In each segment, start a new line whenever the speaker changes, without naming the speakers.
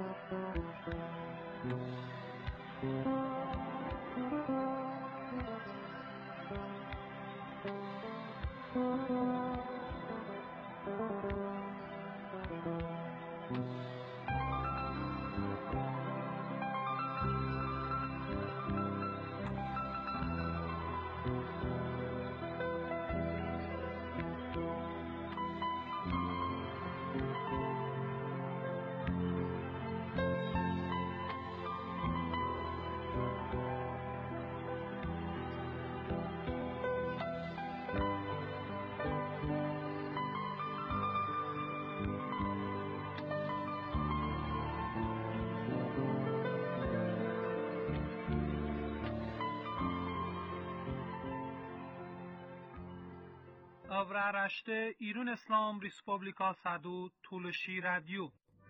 Avraaraşte İran İslam Respublika Sadu Tuluşi Radyo.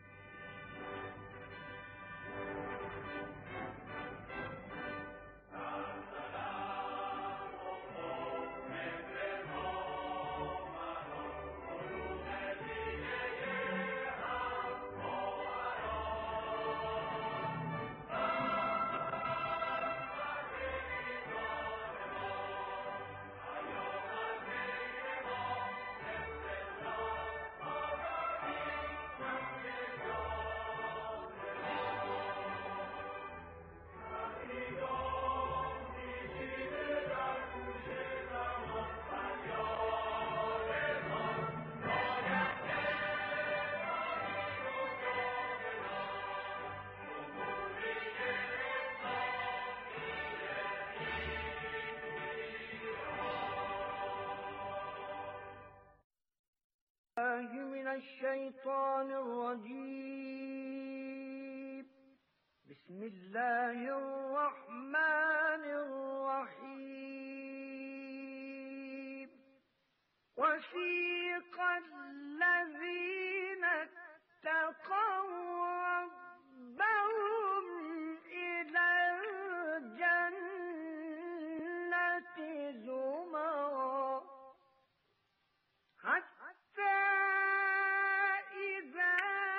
من الشیطان الرجیم بسم الله الرحمن الرحیم وسیق الذین اتقوا ربهم إلی الجنة زمرا حتی إذا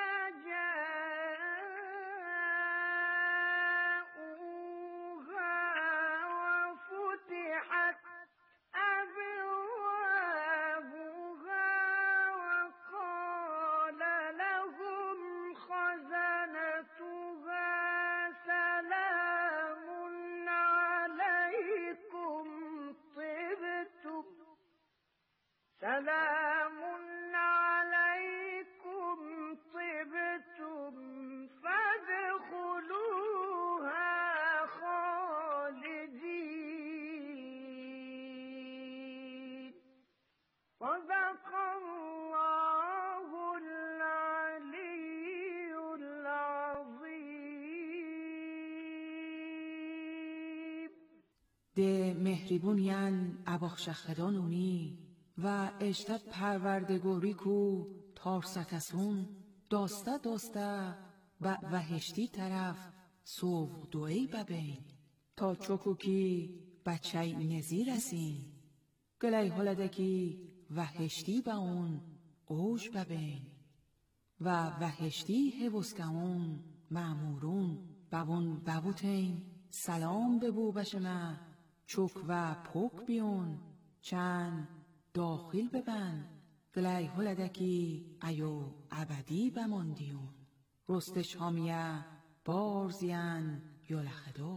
جاءوها وفتحت أبوابها وقال لهم خزنتها سلام عليكم طبتم فادخلوها خالدين صدق الله العلي العظيم.
ده مهربونیان اباخشخدانونی و اجتب پروردگاری کو تارستسون داسته و وحشتی طرف صوف دوئی ببین تا چوکو کی بچه نزی رسین گلی حالدکی وحشتی با اون اوش ببین و وحشتی حوزکمون معمورون بون ببوتین سلام ببو بشمه چوک و پوک بیون چند داخل ببن گلی هلدکی ایو ابدی بماندیون رستش هامیه بارزین یولخدو.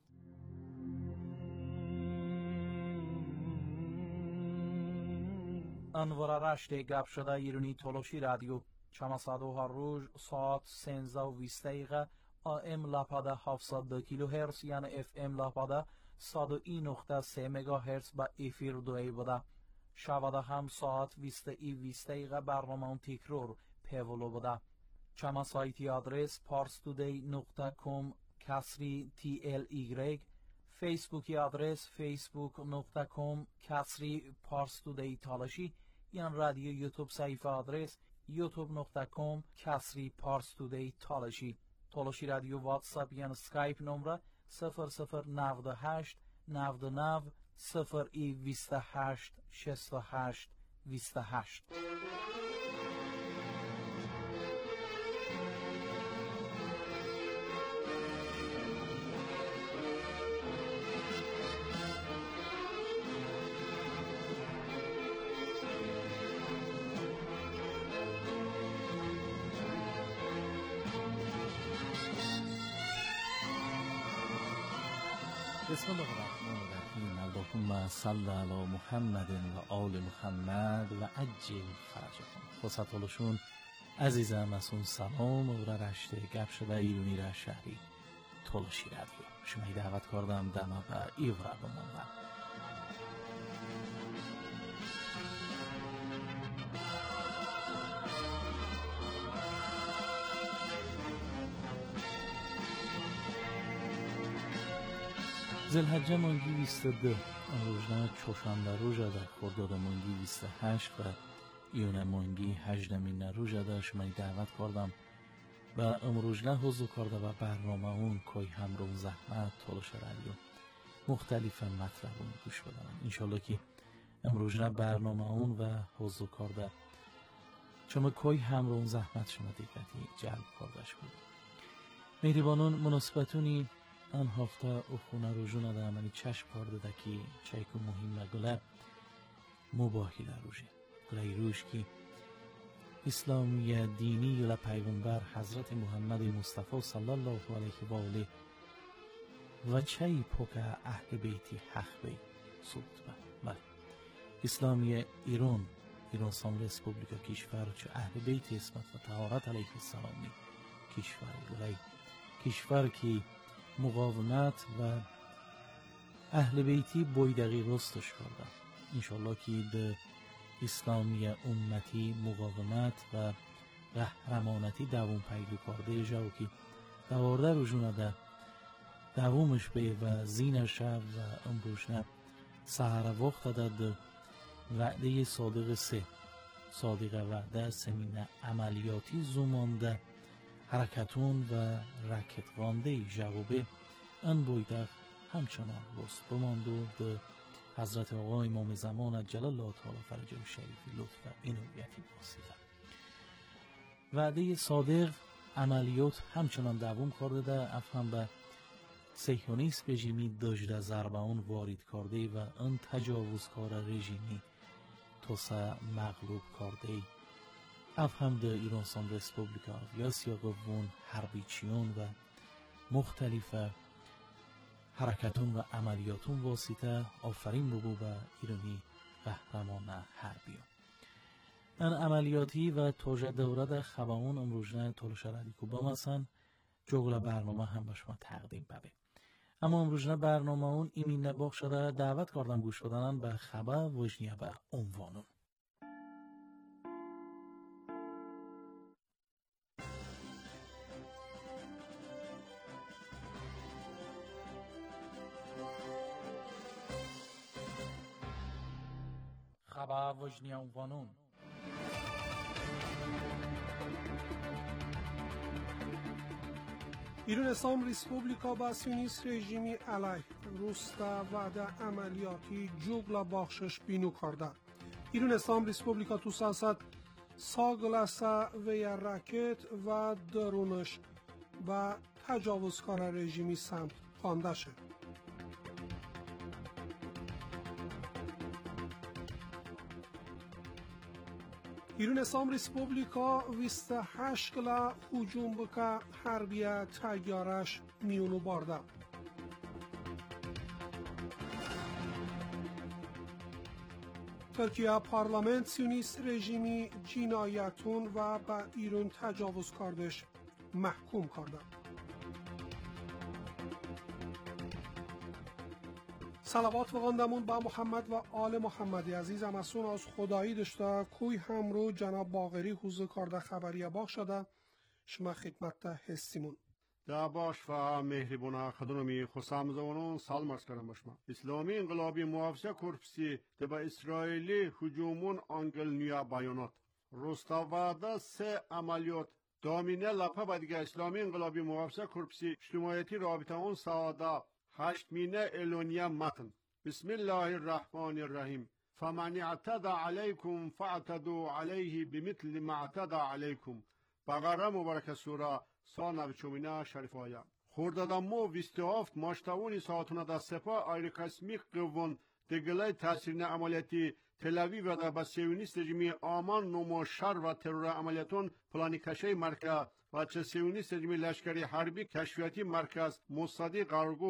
انوار رشته گپ شده ایرانی تولوشی رادیو چماسادو هر روز ساعت 13:20 AM لاپاده 702 کیلوهرتز یعنی FM لاپاده 101.3 مگاهرتز با افیر دوی بوده. شواده هم ساعت 20:20 برنامه تکرار پیولو بوده. چما سایتی آدرس parstoday.com /TLY فیسبوکی آدرس facebook.com /parstoday تالشی یعنی رادیو یوتیوب صفحه آدرس youtube.com /parstoday تالشی تالشی رادیو واتساپ یعنی سکایپ نمره 0098 99 028 68 28. بسم الله الرحمن الرحیم. اللهم صل علی محمد و آل محمد و عجل فرجهم. خصوصا عزیزم از اون سلام و رشته گپ شده ایرونی را شهری تولشی رادیو شما دعوت کردم دما به ایورا بموندم. ذوالحجه مانگی 22 روزنامه چوشنبه روزه در خرداد مانگی 28 و ایون مانگی 18 روزه در شما دعوت کردم و امروزنه حضور کرده و برنامه اون کوی همرون زحمت تولش رادیو مختلف مطلبون گوش بدم. انشالله که امروزنه برنامه اون و حضور کرده شما کوی همرون زحمت شما دیگتی جلب کردش بود. مهربانون مناسبتونی آن هفته او خونه روزونه ده منی چشم کرده ده که چایکو مهم گله مباهی در روزه گله روش که اسلامی دینی و پیغمبر حضرت محمد مصطفی صلی الله علیه و آله و چای پوکه اهل بیتی حق بی صورت بله اسلامی ایران اسلام ریسپوبلیکا کشور چه اهل بیت اسمت و طهارت علیه السلامی کشور گله کشور که مقاومت و اهل بیتی بایدقی رستش کرده. انشالله که ده اسلامی امتی مقاومت و قهرمانتی دوام پیدا کرده جاو که دوارده روزونه ده دوامش به و زین شب و امروزنه سهر وقت ده وعده صادق وعده سمین عملیاتی زمانده حرکتون و رکت غانده جوابه ان بایدق همچنان رست بماند و به حضرت آقا امام زمان عجل الله تعالی فرجه شریفی لطف و اینویتی باسیده. وعده صادق عملیات همچنان دوام کرده ده افهم به صهیونیست رژیمی داشته ضربه اون وارد کرده و ان تجاوزکار رژیمی توسه مغلوب کرده افهم ده ایران اسلام ریسپوبلیکا یا سیاقوون حربیچیون و مختلف حرکتون و عملیاتون واسطه آفرین بگو و ایرانی قهرمان حربیون ان عملیاتی و توجه دورد خباون امروزنه تولش رادیو بامسن جغل برنامه هم به شما تقدیم ببه. اما امروزنه برنامه اون ایمین نباخ شده دعوت کردم گوش بدنن به خبر وجنیه به عنوانون. خبر وجنیه عنوانون
ایران اسلام ریسپوبلیکا با سیونیست رژیمی علیه روستا وعده عملیاتی جوگلا باخشش بینو کرده. ایران اسلام ریسپوبلیکا تو سیاست ساگلسا و یا راکت و درونش و تجاوزکار رژیمی سمت خوانده شد. ایران اسلام ریسپوبلیکا 28 گلا هجوم بکه حربیه تیارش میونو بارده. ترکیه پارلمنت سیونیست رژیمی جنایتون و به ایران تجاوز کردش محکوم کرده. صلوات بخواندمون با محمد و آل محمدی عزیز امسون از خدایی داشته کوی همرو جناب باقری حضور کرده خبریه باق شده شما خدمت هستیمون
دا باش و مهربونه خدمتی خوشامزونون سلام عرض کردم باشم. اسلامی انقلابی محافظه کورپسی به اسرائیلی هجومون انگل نیا بیانات رستاواده 3 عملیات دامینه لپه بدیگه اسلامی انقلابی محافظه کورپسی اجتماعیتی رابطه اون ساده 8 مینه الونیا متن بسم الله الرحمن الرحیم فمن اعتدى عليكم فاعتدوا عليه بمثل ما اعتدى عليكم بقره مبارک سوره سانه چومینه شریف آیه خوردادمو 27 ماشتاونی ساعتونه دا سپاه ایری قسمی قوون دگلای تاثیرین عملیاتی تلوی و دا بسیونیست رژیمی آمان نمو شر و ترور عملیاتون پلانی کشه مرکز و چه سیونیست رژیمی لشکری حربی کشفیاتی مرکز مصدی قرگوش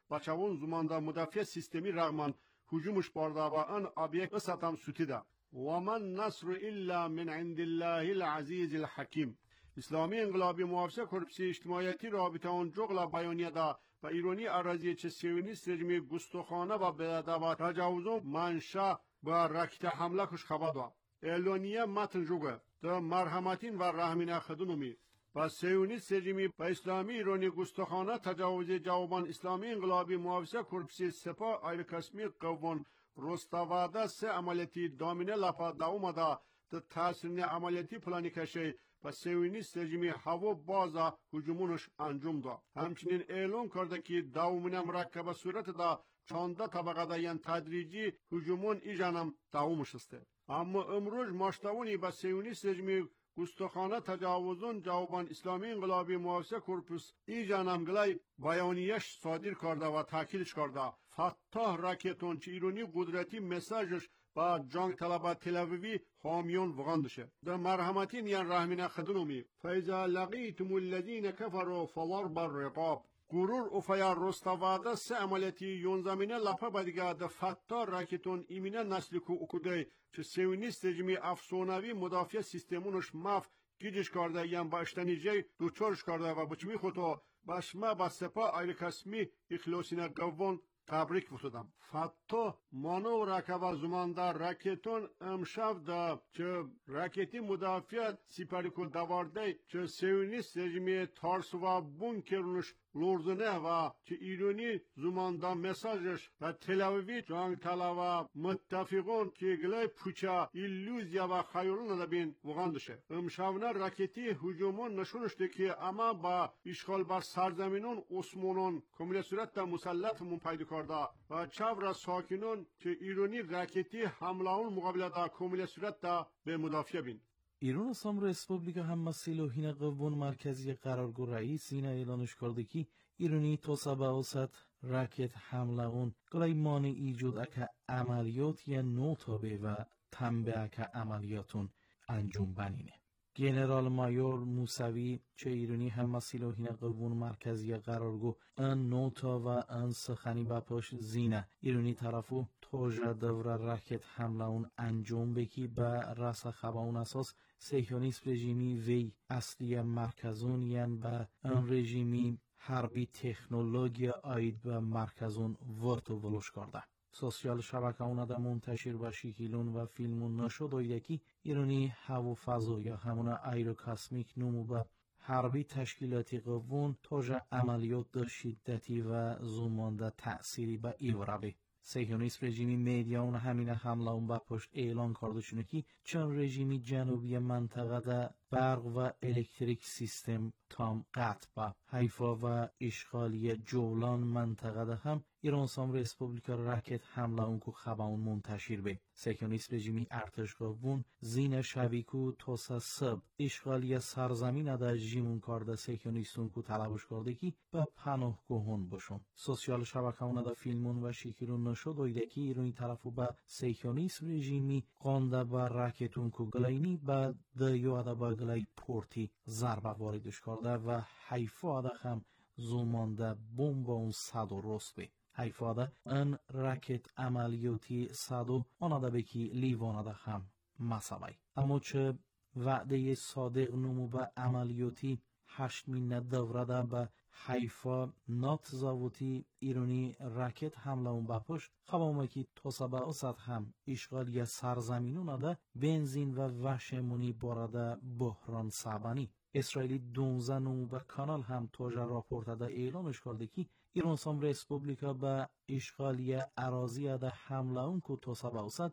بچوون زماندا مدافع سیستمی رغمان هجومش برده و آن آبیک ستم سوتیده و من نصر الا من عند الله العزیز الحکیم. اسلامی انقلابی محافظه کرپسی اجتماعیتی رابطه اون جغل بیانیه دا و ایرانی اراضی چه سیونیست رژیم گستاخانه و بدعوا تجاوز منشا و راکت حمله کش خبر دا اعلانیه متن جوگه دا مرحمتین و رحمین خدونومی و سیونیست رژیمی و اسلامی ایرانی گستاخانه تجاوز جوابان اسلامی انقلابی محافظه کرپسی سپاه ایل کسمی قوان رستاواده سه عملیاتی دامینه لپا دا اومده دا تاثیرنی عملیاتی پلانی کشه و سیونیست رژیمی هوا بازا هجومونش انجام دا. همچنین اعلان کرده که داومین مرکب صورت دا 14 طبقه دا یعنی تدریجی هجومون ایجانم داومش است. اما امروز مشتاونی با سیونیست رژیمی گستاخانه تجاوزون جوابان اسلامی انقلابی محافظه کرپس ایجانم گلای بیانیش صادر کرده و تاکیدش کرده. فتح راکتون چه ایرانی قدرتی مساجش با جنگ طلبه تل‌آویوی حامیون وغاندشه. در مرحمتین یعنی رحمین خدونومی فیضا لقیتم الذین کفروا فضرب الرقاب. گرور افیا رستاواده سه عملیاتی یون زمینه لپا بدیگه در فتح راکتون ایمینه نسلی که اکده چه سیونیست رژیمی افسونوی مدافع سیستمونش مف گیجش کرده یعنی با اشتنیجه دوچارش کرده و بچمی خودو باشما با سپاه ایل کسمی اخلاصین قوان تبریک بودم. فتح مانو رکاب زمانده راکتون امشب دا چه راکتی مدافع سپری کل دوارده چه سیونیست رژیمی تارس و بونکرونش لورزنه و چه ایرانی زمانده مساجش و تل‌آویوی جنگ طلبه متفقون که گلای پوچا ایلوزیا و خیالون دبین وغاندشه. امشبنا راکتی هجومون نشونشده که اما با اشغال بر سرزمینون عثمانون کامل صورت دا مسلط پیدا کرده و چور ساکنون که ایرانی راکتی حمله اون مقابله دا کامل صورت دا به مدافع بین.
ایران اسلام ریسپوبلیکا هم مسئله هین قوون مرکزی قرارگو رئیس این اعلانش کرده که ایرانی تا سبعوست راکت حمله اون گلای مانع ایجاد اکا عملیات یا نوتابه و تنبه اکا عملیاتون انجام بنینه. گنرال مایور موسوی چه ایرانی هم مسئله هین قوون مرکزی قرارگو ان نوتا و ان سخنی بپاش زینه ایرانی طرفو توجه دور راکت حمله اون انجام بکی با رس خبا اون اساس سیهونیسم رژیمی وی اصلی مرکزون یعن با ان رژیمی حربی تکنولوژی آید به مرکزون ورتو ولوش کرده. سوسیال شبکه اونا دا منتشر و شکیلون و فیلمون نشد و یکی ایرانی هوا فضا یا همون ایرو کاسمیک نمو با حربی تشکیلاتی قوون توجه عملیات دا شدتی و زمان دا تأثیری با ایورابی. سیهونیسم رژیمی میدیاون همین حمله اون با پشت اعلان کرده شونه که چون رژیمی جنوبی منطقه دا برق و الکتریک سیستم تام قطع با حیفا و اشغالی جولان منطقه دا هم ایران سام ریسپوبلیکا راکت حمله اون کو خبا اون منتشر به سیهونیسم رژیمی ارتش قوون زین شویکو توسا سب اشغالی سرزمین دا جیمون کرده سیهونیستون کو طلبش کرده که با پناه گهون باشون. سوسیال شبکه اون دا فیلمون و شکلون نشد و که ایرانی طرفو با سیهونیسم رژیمی قانده با راکتون کو گلاینی با دیو دا با گلای پورتی ضربه واردش کرده و حیفا دا هم زمانده بمب اون صد و رست به حیفا دا ان راکت عملیاتی صد و آنه دا بکی لیوانه دا هم مسابای. اما چه وعده صادق نمو با عملیاتی 8 مینه دوره دا با حیفا نات زاوتی ایرانی راکت حمله اون بپشت خواه که توسبه اوسط هم اشغال یا سرزمینون دا بنزین و وحشمونی بارده بحران سابانی. اسرائیلی 12 نمو با کانال هم توجه راپورت دا اعلانش کرده که ایران سام ریسپوبلیکا با اشغالی اراضی دا حمله اون که توسبه اوسط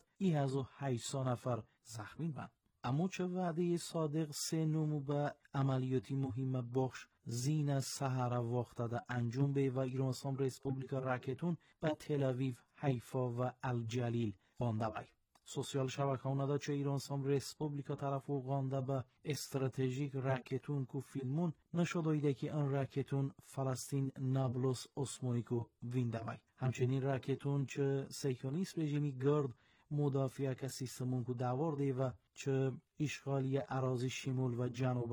1800 نفر زخمین بند. اما چه وعده صادق 3 نمو با عملیاتی مهم بخش زین سحر وقت دا انجام به و ایران اسلام ریسپوبلیکا راکتون با تل‌آویو، حیفا و الجلیل قانده بای. سوسیال شبکه اونا دا چه ایران اسلام ریسپوبلیکا طرفو قانده با استراتژیک راکتون کو فیلمون نشد ایده که ان راکتون فلسطین نابلس اسمونیکو وینده بای. همچنین راکتون چه سیهونیسم رژیمی گرد مدافع که سیستمون کو داورده و چه اشغالی اراضی شمول و جنوب دا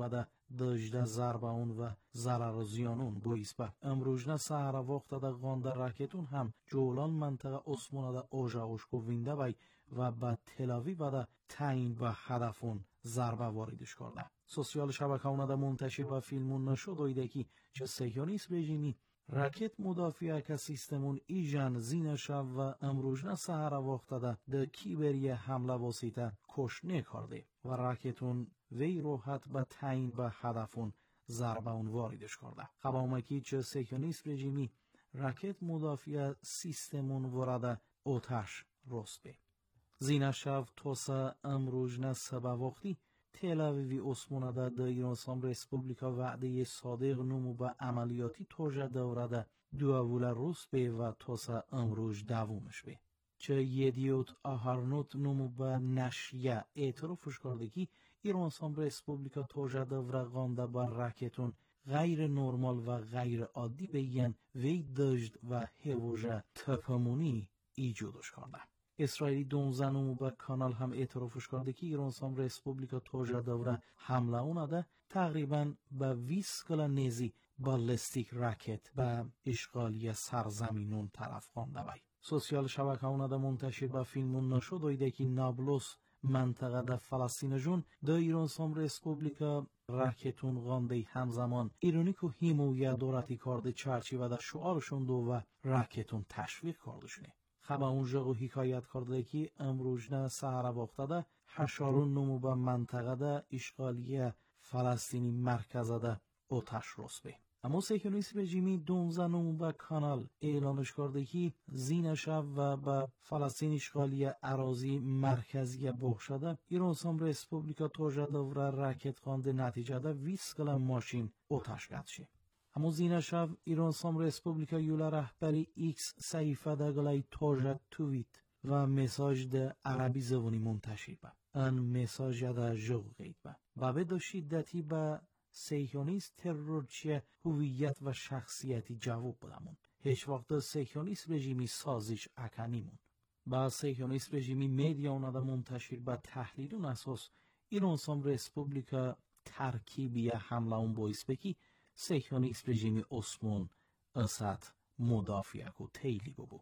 دجده ضربون و ضرر زیانون بویس به امروجنه سهر وقت دا غانده راکتون هم جولان منطقه اسمونه دا اوژاوشکو وینده بای و به تلاوی بده تعیین به هدفون ضربه واردش کرده. سوسیال شبکه‌ها دا منتشر به فیلمون نشد دویده که چه صهیونیست رژیمی راکت مدافع که سیستمون ایجان زین شب و امروجنه سهر وقت دا ده کیبری حمله واسیته کش نکرده و راکتون وی روحت به تعیین به هدفون ضربه اون واردش کرده. خبامکی چه صهیونیست رژیمی راکت مدافع سیستمون ورده اوتش رسبه. زین شب توسا امروجنه سبا وقتی تلاویوی اسمونه دا ایران اسلام رسپوبلیکا وعده صادق نمو به عملیاتی توجه دورده دوول روس به و توسا امروج دوومش به. چه یدیوت آهارنوت نمو به نشیه اعترافش کرده که ایران اسلام رسپوبلیکا توجه دوره غانده با راکتون غیر نرمال و غیر عادی بگن وی دجد و هوجه تپمونی ایجودش کرده. اسرائیلی 12 نمو به کانال هم اعترافش کرده که ایران اسلام رسپوبلیکا توجه دوره حمله اونده تقریبا به 20 کلا نیزی بالستیک راکت به اشغالی سرزمینون طرف خوانده بای. سوسیال شبکه اونده منتشر به فیلمون نشد دویده که نابلس منطقه ده فلسطین جون ده ایران اسلام رسپوبلیکا راکتون غانده همزمان ایرانی که حمایت دولتی کرده چرچی و ده شعارشون دو و راکتون تشویق کرده شونه. خبا اونجا و حکایت کرده که امروجنه سهر وقت ده حشارون نمو به منطقه ده اشغالی فلسطینی مرکز ده اوتش رسبه. اما صهیونیست رژیمی 12 نمو به کانال اعلانش کرده که زین شب و به فلسطین اشغالی اراضی مرکزی بخشده ایران اسلام رسپوبلیکا توجه دوره راکت خوانده نتیجه ده 20 کلا ماشین اوتش گدشه. اما زین شب ایران اسلام رسپوبلیکا یولا رهبری ایکس صحیفه ده گلای توجه تویت و مساج ده عربی زبانی منتشر به. ان مساج ده جوغید به. بابه دو شدتی به صهیونیست ترورچی هویت و شخصیتی جواب بدمون. هیچ وقت صهیونیست رژیمی سازش اکنیمون. با صهیونیست رژیمی میدیا اونده منتشر به تحلیلون اساس ایران اسلام رسپوبلیکا ترکیبی حمله اون باعث بکی صهیونیست رژیمی اسمون اسد مدافع کو تیلی ببو.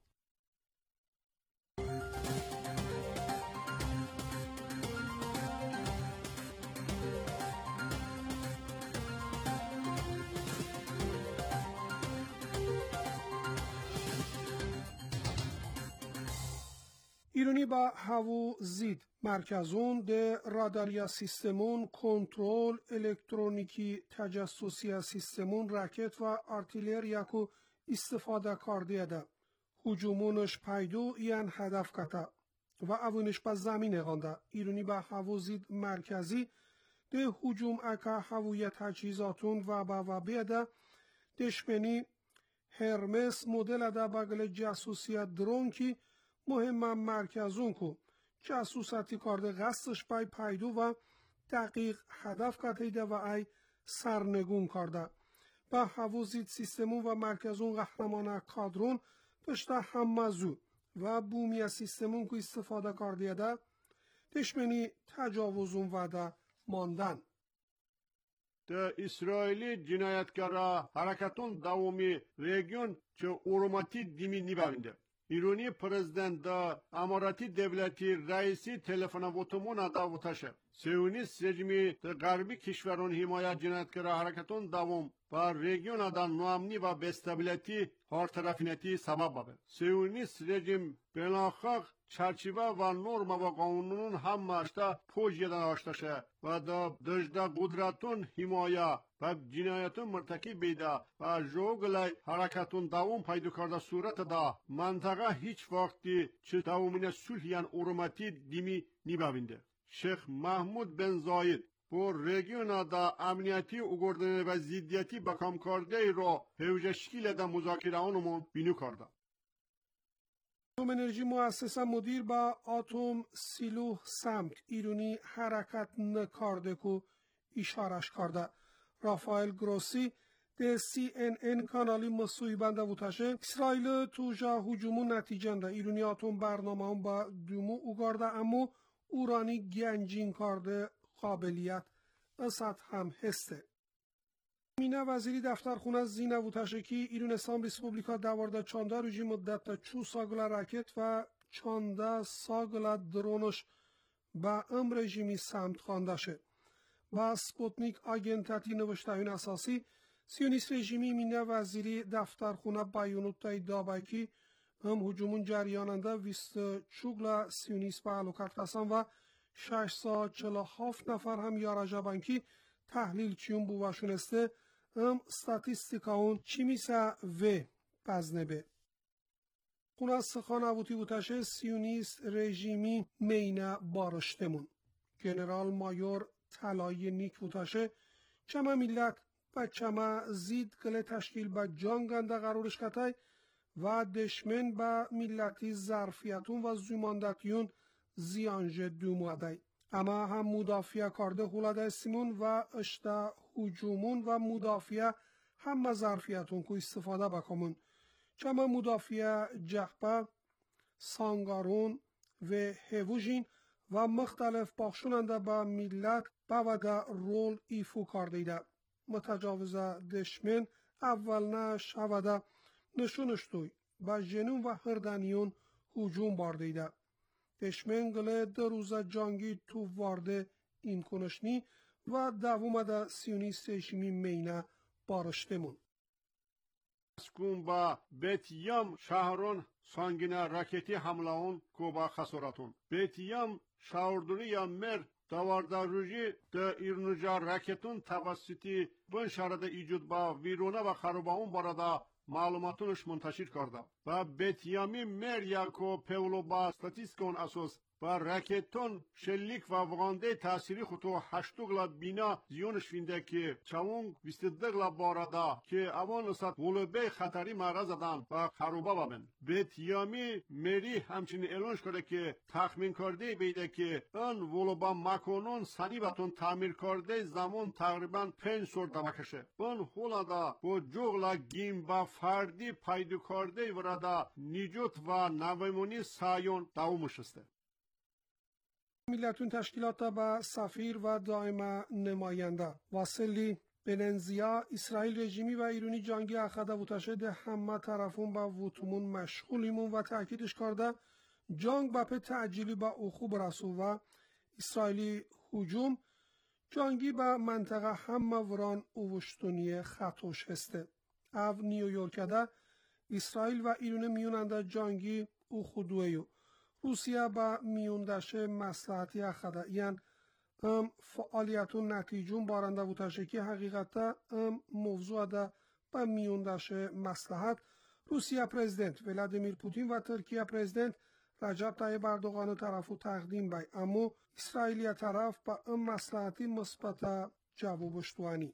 ایرانی با هوو زید مرکزون ده راداریا سیستمون کنترل الکترونیکی تجسسی سیستمون راکت و آرتیلریا کو استفاده کرده ده هجومونش پیدو یان هدف کتا و اوینش با زمین غانده. ایرانی با هوو زید مرکزی ده هجوم اکا هویت تجهیزاتون و با بیده دشمنی هرمس مدل ده بگل جاسوسی درون کی مهم مرکزون کو جاسوساتی کرده قصدش بای پیدو و دقیق هدف کتیده و ای سرنگون کرده. با هووزید سیستمون و مرکزون قهرمان کادرون داشته هممزو و بومی سیستمون که استفاده کرده ده دشمنی تجاوزون و ده ماندن.
ده اسرائیلی جنایتکارا حرکتون داومی رژیون چه اورماتی دیمی نیبرنده. ایرانی پرزیدنت دا اماراتی دولتی رئیسی تلفن وطمون دا وطشه. سیونیست رژیمی در غربی کشورون حمایت جنایتکارا حرکتون داوم و رژیون دا نوامنی و بستابیلیتی هر طرفینتی سبب بابه. سیونیست رژیم بناخاق چرچیوه و نرم و قانون هم ماشتا پوج یدن آشتاشه و دا دجده قدرتون حمایه و جنایتون مرتکب بیده و جوگلای حرکتون دوام پیدا کرده صورت دا منطقه هیچ وقتی چه دوامین سلحیان اورماتی دیمی نیبوینده. شیخ محمود بن زاید با رژیون دا امنیتی اگردن و زیدیتی با کام کرده رو هوجه شکیل دا مذاکره آنمون بینو کرده.
اتم انرژی مؤسسه مدیر با اتم سیلوح سمت ایرانی حرکت نکرده کو اشارش کرده. رافائل گروسی ده CNN کانالی مسوی بنده وطشه اسرائیل توجه هجومون نتیجنده ایرانی اتم برنامه هم با دومو اگرده اما اورانی گنجین کرده قابلیت اسد هم هسته. Mina vaziri daftarxona zina و تشکی ایرون اسلام ریسپوبلیکا داورده چانده روژی مدت چو ساگلا راکت و چانده ساگلا درونش با ام رژیمی سمت خوانده شه. با سپوتنیک آگنتاتی نوشتهین اساسی سیونیست رژیمی مینا وزیری دفترخونه بایونوتای دابکی هم هجومون جریاننده ویست چوگلا سیونیست به علوکت قسم و 647 نفر هم یارجابنکی تحلیل چیون بواشونسته هم ستاتیستیکاون چیمیسا و پزنبه. خونه سخان اووتی بوتشه سیونیست رژیمی مینا بارشتمون. جنرال مایور طلای نیک بوتشه چما ملت و چما زید گله تشکیل با جانگنده قرارش کتای و دشمن با ملتی ظرفیتون و زیماندتیون زیانج دومادای. اما هم مدافع کارده خولاده سیمون و اشتا هجومون و مدافع هم ظرفیتون که استفاده بکمون. چما مدافع جخبه، سانگارون و هیوژین و مختلف بخشوننده با ملت باوده رول ایفو کردیده. متجاوزه دشمن اول نه شوده نشونشتوی با جنون و هردانیون هجوم باردیده. دشمن گله در روزه جانگی تو وارده امکنشنی و دوومده سیونیست رژیمی مینه بارشتمون.
اسکون با بیتیم شهرون سانگینه راکتی حملهون کوبا خسارتون. بیتیم شاوردونی یا مر دوارده روژی ده ایرنوجا راکتون توسطی بن شهرده ایجود با ویرونه و خراباون بارده معلوماتونش منتشر کرده و بیتیامی مر یاکو پولو با استاتیسکون اساس و راکتون شلیک و وغانده تأثیری خطو هشتوگلا بینا زیونش فینده که چاون ویستدگلا بارده که اوان نسات ولوبه خطری مغز دادن و خروبا بابن. بیتیامی مری همچنین اعلانش کرده که تخمین کرده بیده که ان ولوبا مکانون سنیبتون تعمیر کرده زمان تقریبا 5 سال دمکشه. اون هولادا با جغلا گیم و فردی پیدا کرده ورده نیجوت و نویمونی سایون دومشسته.
ملتون تشکیلات با سفیر و دائم نماینده واسلی بننزیا اسرائیل رژیمی و ایرانی جنگی اخده بوتشد همه طرفون با وطمون مشغولیمون و تأکیدش کرده جنگ با تعجیلی با اخو برسو و اسرائیلی هجوم جنگی با منطقه همه وران اوشتونی خطوش هسته. او نیویورکده اسرائیل و ایران میوننده جنگی اخو دویو روسیه با میوندشه مصلحتی اخده یعنی فعالیتون نتیجون بارنده بوتشه که حقیقتا موضوع ده با میوندشه مصلحت روسیه پرزیدنت ولادیمیر پوتین و ترکیه پرزیدنت رجب طیب اردوغان طرفو تقدیم بای اما اسرائیلی طرف با مصلحتی مثبت جوابشتوانی.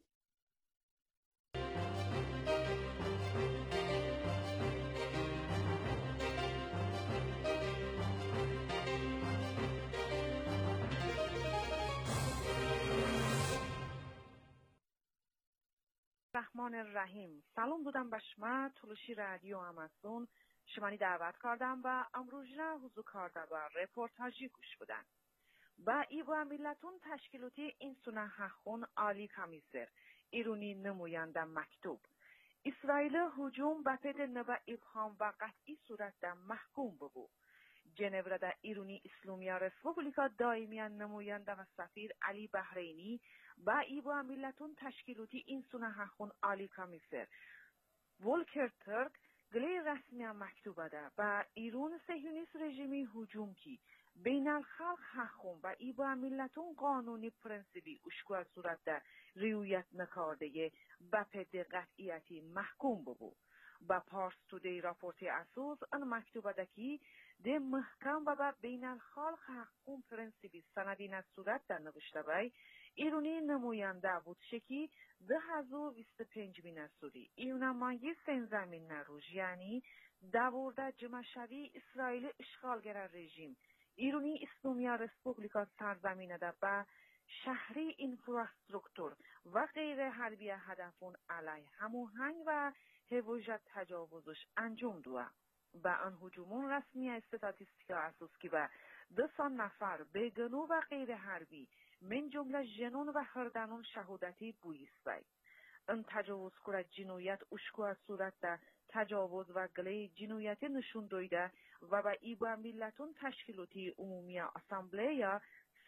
رحمان الرحیم سلام بودم به شما تلوشی رادیو آمازون شمانی دعوت کردم و امروز را حضور کرده و رپورتاجی گوش بودن با ایوا ملتون تشکیلاتی این سونه هخون عالی کمیسر ایرونی نموینده مکتوب اسرائیل هجوم به پد نبا ابهام و قطعی صورت در محکوم ببو جنور در ایرونی اسلامیا رسپوبلیکا دائمیان نموینده و سفیر علی بحرینی با ایوا ملتون تشکیلاتی این سونه هخون عالی کمیسر ولکر ترک گلی رسمی مکتوبه ده با ایرون صهیونیست رژیمی هجوم کی بین الخلق هخون و ایوا ملتون قانونی پرنسیبی اشکو صورت ده ریویت نکارده با پد قطعیتی محکوم ببو با پارس تودی راپورتی اساس ان مکتوبه ده کی ده محکم و با بین الخلق هخون پرنسیبی سندی صورت در نوشته بای ایرونی نموینده بود شکی 2025 نسوری ایونمانگی سنزمین نروژ یعنی دورده جمشوی اسرائیل اشغالگر رژیم ایرونی اسلامیا رسپوبلیکا سرزمینه ده با شهری اینفراسترکتور و غیر حربی هدفون علیه هموهنگ و هوجت تجاوزش انجام دوه با آن هجومون رسمی استاتیستیکا اساسکی و 200 نفر بگنو و غیر حربی من جمله جنون و هردانون شهودتی بویست بای. ان تجاوز کره جنایت اشکو صورت ده تجاوز و گله جنایت نشون دویده و به ایبا ملتون تشکیلاتی عمومی اسامبلیا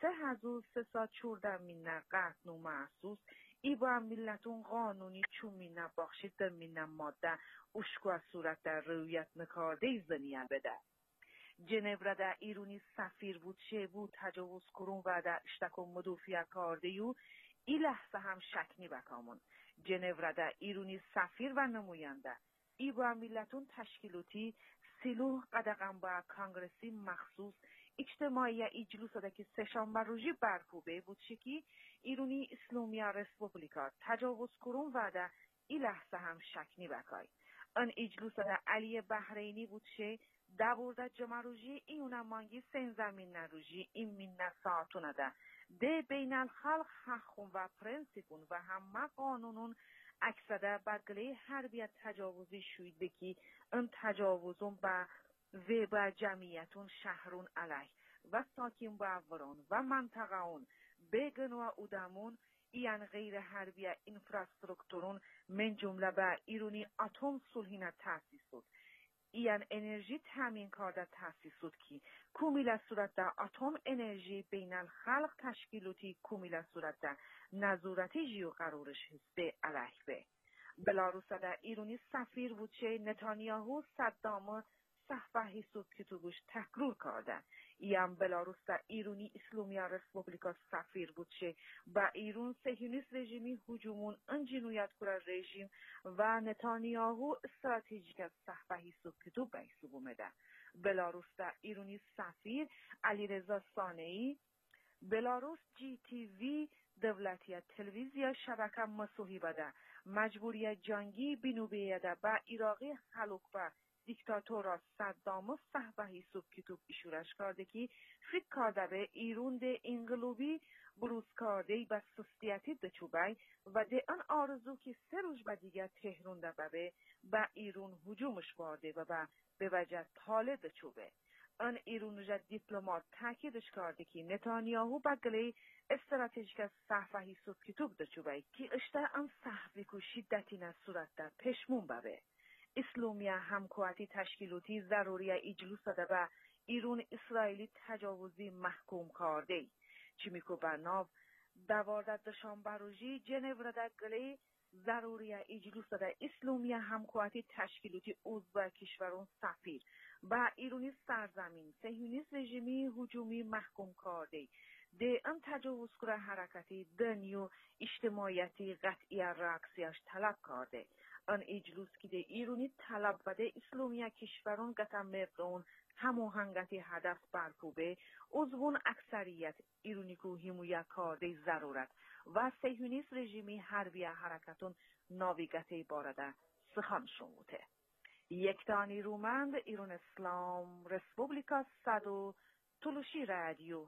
3314 مینه قانون محسوس ایبا ملتون قانونی چون مینه بخشید مینه ماده اشکو صورت ده رویت نکارده زنیه بده. جنبره در ایرانی سفیر بود چه بود تجاوز کرون و در اشتکم مدافع کرده یو ای لحظه هم شکنی بکامون. جنبره در ایرانی سفیر و نماینده ای با ملتون تشکیلاتی سیلو قدقم با کانگرسی مخصوص اجتماعی اجلوس ده که سهشنبه روزی برپوبه بود که ایرانی اسلامی رسپوبلیکا تجاوز کرون و در ای لحظه هم شکنی بکای. ان اجلوس ده علی بحرینی بود چه دبورده جمعروجی ایونا مانگی سین زمین نروجی این مین ساعتونه ده بین الخلق حقون و پرنسیپون و همه قانونون اکسده بگله حربیت تجاوزی شوید بکی ان تجاوزون و جمعیتون شهرون علیه و ساکین باورون و منطقه اون بگن و اودمون این غیر حربی انفراسترکتورون من جمله به ایرانی اتم صلحینه تأسیس شد. این انرژی تامین کرده تأسیس شد که کاملا صورت در اتم انرژی بین الخلق تشکیلاتی کاملا صورت در نظارتی جیو قرارش هسته علیه به. بلاروس در ایرانی سفیر بود چه نتانیاهو صدام صحفه حسود که تو گوش تکرار کرده. این بلاروس در ایرانی اسلامی رسپوبلیکا سفیر بود چه با ایران صهیونیست رژیمی هجومون انجینویت کرده رژیم و نتانیاهو استراتژیک از صحفه حسود که تو به حساب اومده. بلاروس در ایرانی سفیر علیرضا صانعی بلاروس جی تی وی دولتی تلویزیا شبکه مسوحی بده مجبوری جنگی بینوبیه ده با عراقی خلق و دیکتاتورا صدام صحبه حساب کتوب ایشورش کرده که فکر کرده به ایران ده انقلابی بروز کرده به سستیتی دچوبه و ده ان آرزو که 3 روز به دیگه تهران ده به ایران هجومش برده و به وجه طاله دچوبه. ان ایران جد دیپلمات تاکیدش کرده که نتانیاهو بگلی استراتژیک از صحفه حساب کتوب دچوبه که اشته ان صحفی که شدتی نه صورت ده پشمون ببه. اسلامی همکواتی تشکیلاتی ضروری اجلوس ده به ایران اسرائیلی تجاوزی محکوم کرده. چمیکو برناو 12 دوشنبه روزی جنبره ده گلی ضروری اجلوس ده اسلامی همکواتی تشکیلاتی عضو کشورون سفیر با ایرانی سرزمین صهیونیست رژیمی هجومی محکوم کرده. ده ان تجاوز کره حرکتی دنیو اجتماعیتی قطعی راکسیاش طلب کرده. ان اجلوس که ده ایرانی طلب بده اسلامی کشورون گتا مقدون هماهنگتی هدف برکوبه عضوون اکثریت ایرانی که حمایت کرده ضرورت و صهیونیست رژیمی حربی حرکتون ناویگتی بارده سخن شموده. یک تانی رومند ایران اسلام رسپوبلیکا صدو تلوشی رادیو.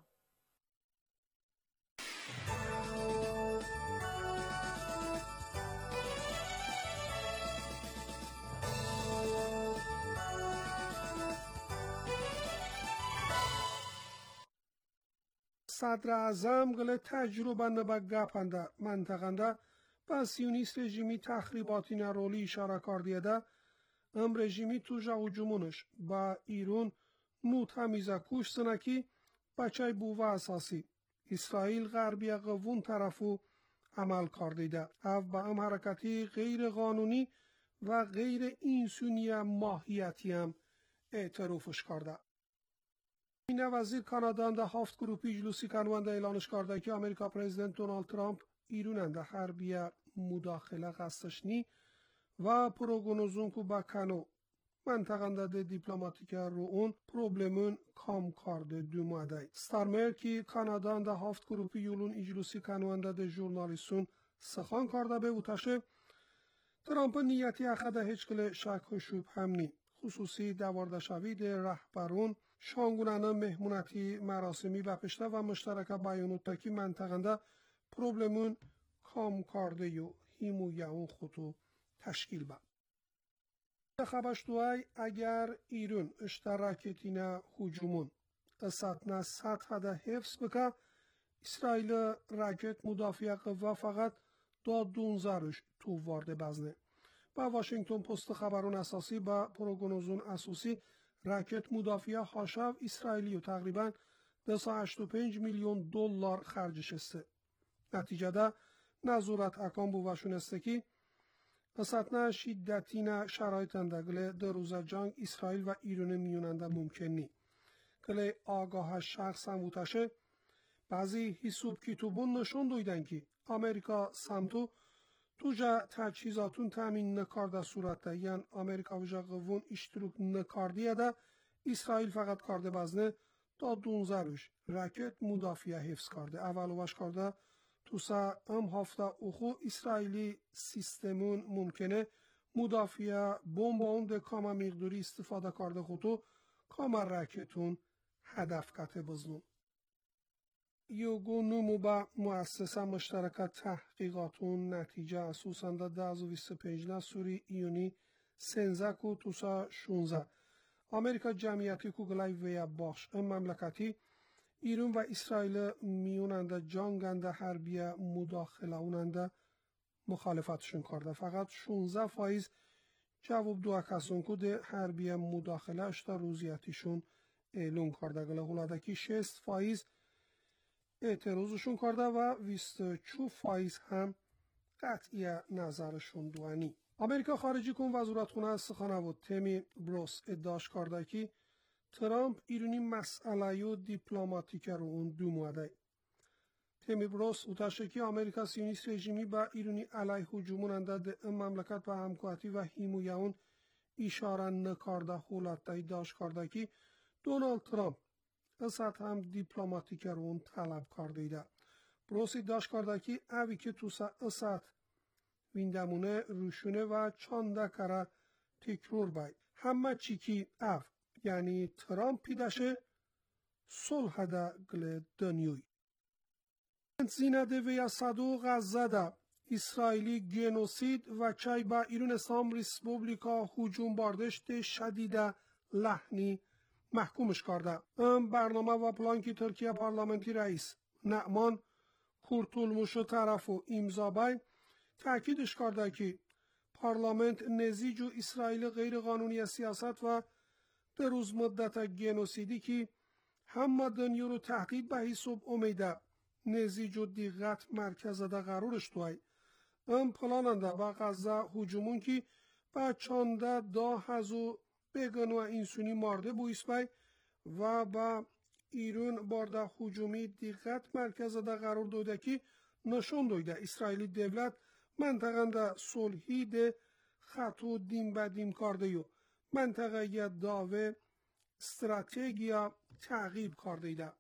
صدر اعظم گله تجربه نبا گپنده منطقنده با سیونیست رژیمی تخریباتی نرولی اشاره کردیده ام رژیمی تو جمونش با ایران نو تمیزه کوش سنکی بچه بوه اساسی اسرائیل غربی قوون طرفو عمل کردیده او با ام حرکتی غیر قانونی و غیر انسانی ماهیتی هم اعترافش کرده. این وزیر کانادا ده 7 گروپی اجلوسی کنونده اعلانش کرده که امریکا پرزیدنت دونالد ترامپ ایران ده حربی مداخله قصدش نی و پروگنوزون کو با کنو منطقه ده دیپلماتیک رو اون پروبلمون کام کرده دو ماده. ستارمر که کانادا ده 7 گروپی یولون اجلوسی کنونده ده ژورنالیستون سخن کرده به اوتاشه ترامپ نیتی اخده هیچ کل شک و شوب هم نی. خصوصی دواردشوید رهبرون شانگونانه مهمونتی مراسمی و پشته و مشترک بیانوت تاکی منطقنده پروبلمون کام کرده یو هیمو اون خطو تشکیل با. خبش دوای اگر ایران اشتراکتینه هجومون قصتنا سطح ده حفظ بکه اسرائیل راکت مدافع قوا فقط دا 12 روش تو وارد بزنه. با واشنگتن پست خبرون اساسی با پروگنوزون اساسی راکت مدافع هاشاو اسرائیلی و تقریبا 285 میلیون دلار خرجش است. نتیجه ده نظارت اکان بو واشونستکی اساتنا شدتینا شرایطنده گله در روز جنگ اسرائیل و ایران میوننده ممکن نی. گله آگاه شخص هم بوتشه بعضی حساب کتابون نشون دویدن که آمریکا سمتو توجا تجهیزاتون تامین نکارده صورته یعنی آمریکا وجا قوون اشتراک نکاردیه ده اسرائیل فقط کارده بزنه تا 12 روش راکت مدافع حفظ کرده. اول واش کرده توسا ام هفته اوخو اسرائیلی سیستمون ممکنه مدافع بمبان ده کاما مقداری استفاده کرده خودو کاما راکتون هدف کته بزنون. یوگو نمو با مؤسسه مشترکه تحقیقاتون نتیجه اساساً دا 1025 سوری ایونی 16 کو توسا 16 آمریکا جمعیتی کو گلای ویا باش مملکتی ایران و اسرائیل میوننده جانگنده حربیه مداخله اوننده مخالفتشون کرده. فقط 16% جواب دو کسان کو ده حربیه مداخله اشتا روزیتیشون اعلام کرده. گله هولادکی 6% اعتراضشون کرده و 24% هم قطعی نظرشون دوانی. آمریکا خارجی کن وزارتخونه از سخنه و تمی بروس ادعاش کرده که ترامپ ایرانی مسئله و دیپلماتیک رو اون دو موده. تمی بروس اوتاشه که آمریکا سیونیست رژیمی با ایرانی علیه هجوموننده ده مملکت و همکاتی و حمایه اون اشاره نکرده حالت داشت کرده که دونالد ترامپ اسات هم دیپلماتیک رو اون طلب کرده ایده. بروس داشت کرده که اوی که توسا اسات ویندمونه روشونه و چانده کره تکرور باید. همه چی که او یعنی ترامپ پیداشه صلح ده گل دنیوی. زینده ویا صدو غزه ده اسرائیلی گنوسید و چای با ایران اسلام ریسپوبلیکا هجوم باردشت شدیده لحنی محکومش کرده. برنامه و پلان که ترکیه پارلمانتی رئیس نعمان کورتولموش طرف و امضا بای تأکیدش کرده که پارلمانت نزیج و اسرائیل غیر قانونی سیاست و در روز مدت گنوسیدی که همه دنیا رو تحقیق به حساب امیده نزیج و دیغت مرکز ده قرارش توی پلاننده و غزه هجومون که با چانده دا هزو بگن و انسونی مارده بویس بای و با ایران بارده هجومی دیغت مرکز ده قرار دوده که نشون دویده اسرائیلی دولت منطقه ده صلحی ده خطو دیم بدیم کرده یو منطقه یه داوه استراتژیا تعقیب کرده ایده.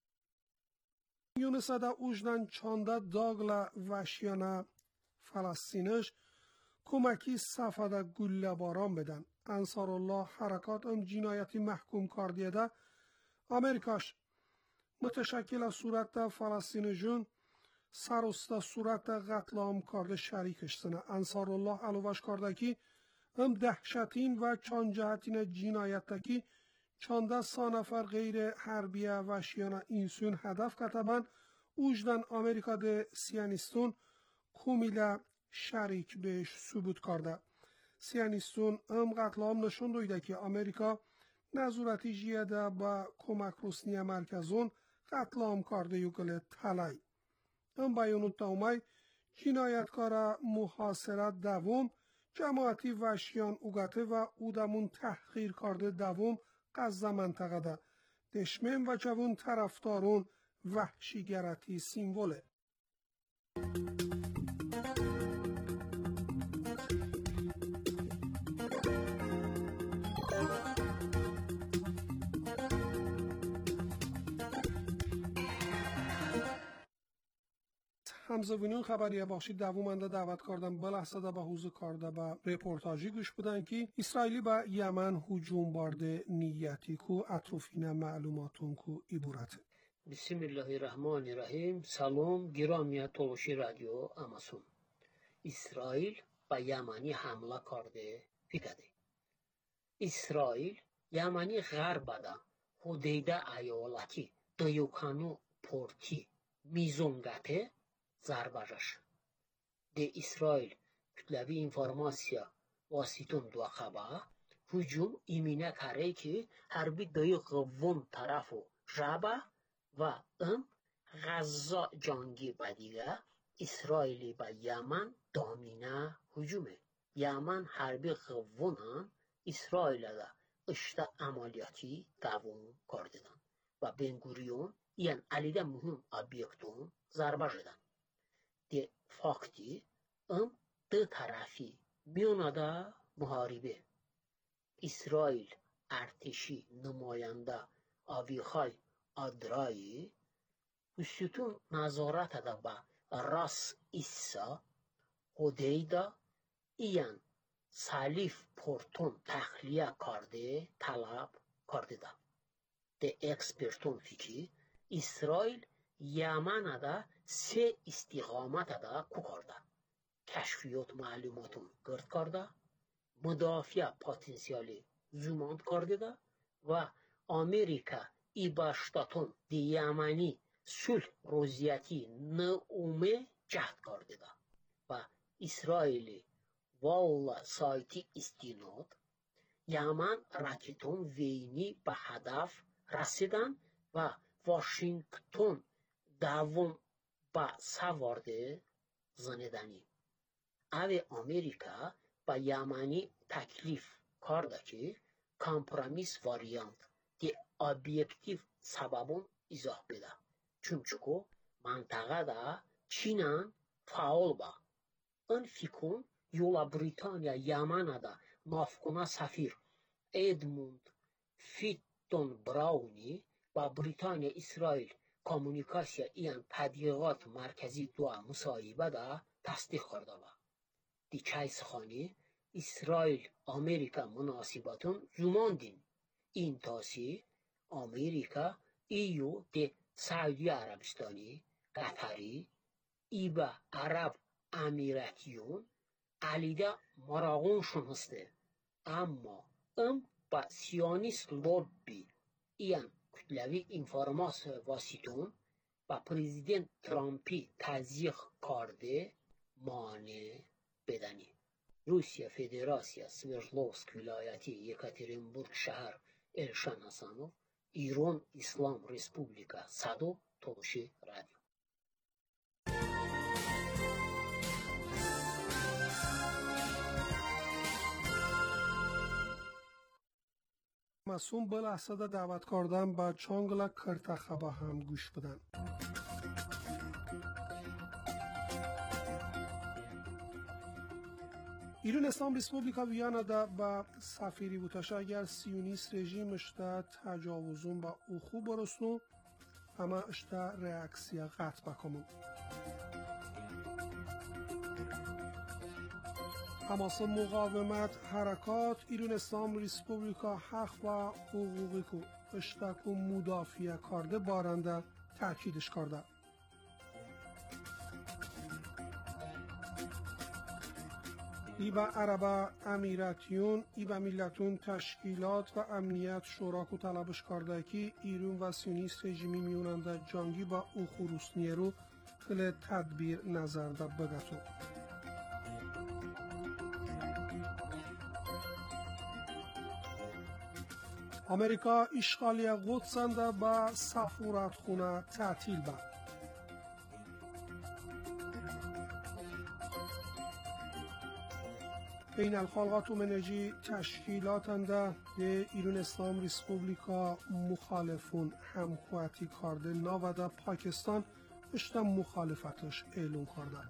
یونسه ده اوجدن چانده داگلا وشیانه فلسطینش کمکی صفحه ده گله باران بدن. انصار الله حرکات جنایتی محکوم کرده ده امریکاش متشکل از صورت ده فلسطین جون سرسته صورت ده قتل عام کرده شریکش سنه. انصار الله علاوش کرده که دهشتین و چند جهتین جنایت که چانده نفر غیر حربیه وشیانه انسون هدف کتبن اوجدن امریکا ده سیانیستون کمیله شریک بهش ثبوت کرده. سیانیستون قتل عام نشون دویده که امریکا نظارتی جیده با کمک رسنی مرکزون قتل عام کرده یو گله تلای. بیانوت داومای جنایتکار محاصرت دوم جماعتی وشیان اوگته و اودمون تحقیر کرده دوم غزه منطقه ده دشمن و جوان طرفدارون وحشیگرتی سیمبوله. همزبونیون خبریه باشید دوومنده دعوت کردن بلحظه ده به حوزه کرده به رپورتاجی گوش بودن که اسرائیلی به یمن هجوم بارده نیتی کو اطرافین معلوماتون کو عبارته.
بسم الله الرحمن الرحیم. سلام گرامی تولوشی رادیو امازون. اسرائیل به یمنی حمله کرده پیداده. اسرائیل یمنی غرب ده حدیده ایالتی دیوکانو پورتی میزونگته زربجش de İsrail kütləvi informasiya vasitun duaqaba hücum imine kare ki harbi dayı qıvvun tarafı jaba ve Gazza cangi badiga İsraili ve Yaman domina hücume. Yaman harbi qıvvunan İsrail'e işte ameliyatı davum kardıdan. Ve Ben Gurion yan alide mühim obyektun zarba jedan. De fakti de tarafi miyonada muharibe. İsrail ارتشی نماینده آویخای آدرایی üstün nazaret da ras issa hodeyda iyan salif portun tahliye kardı talab kardı da. De ekspertun fikri İsrail Yaman'da se istiqamata da kukarda. Keşfiyat malumatun gırt karda. Müdafiye potansiyeli zumand kardı da ve Amerika İbaştatun de Yamani sülh roziyeti neume cahd kardı da. Ve İsrail'i valla sayti istinad Yaman raketun veyni be hedef rasidan ve Washington davum به سوارد زندنی. اوی امریکا با یمنی تکلیف کار دا که کامپرامیس واریانت دی ابیکتیو سببون ایزاه بده. چونچکو منطقه دا چینان فعال با. ان فیکون یولا بریتانیا یمن دا نافکونا سفیر ادموند فیتون براونی با بریتانیا اسرائیل کامونیکاسیا این تبلیغات مرکزی دو مصاحبه دا تصدیق کرده با. دی چایس خانی اسرائیل امریکا مناسباتون زماندین. این تاسی امریکا ایو دی سعودی عربستانی قطری ایبا عرب امیراتیون علیده مراغون شنسته. اما با سیانیست لوبی این kütləvi informasiya vasitun və prezident Trump'ı təzyiq kardı mane bedəni. Rusiya Federasiya Sverdlovsk vilayəti Yekaterinburg şəhər Elşan Hasanov, İran İslam Respublika Sado Toluşi Radyo.
مسئول به لحظه دعوت کردن به چانگلا کرتخبا هم گوش بدن. ایران اسلام ریسپوبلیکا ویانا دا با سفیری بودش اگر سیونیست رژیمش دا تجاوزون با اوخو برسنو اما اشتا ریاکسیا قطع بکمون. حماس مقاومت حرکات ایران اسلام ریسپوبلیکا حق و حقوقی کو اشتاک و مدافع کرده بارنده تاکیدش کرده. ایبا عربا امیراتیون ایبا ملتون تشکیلات و امنیت شوراکو طلبش کرده که ایران و سیونیست رژیمی میوننده جنگی با اوخو روسنیه رو خیلی تدبیر نظر ده بگتو. امریکا اشغالی قدسنده با سفارتخونه تعطیل با. بین الخالقات انرژی تشکیلاتنده به ایران اسلام ریسپوبلیکا مخالفون همکواتی کرده ناوده پاکستان اشتا مخالفتش اعلام کرده.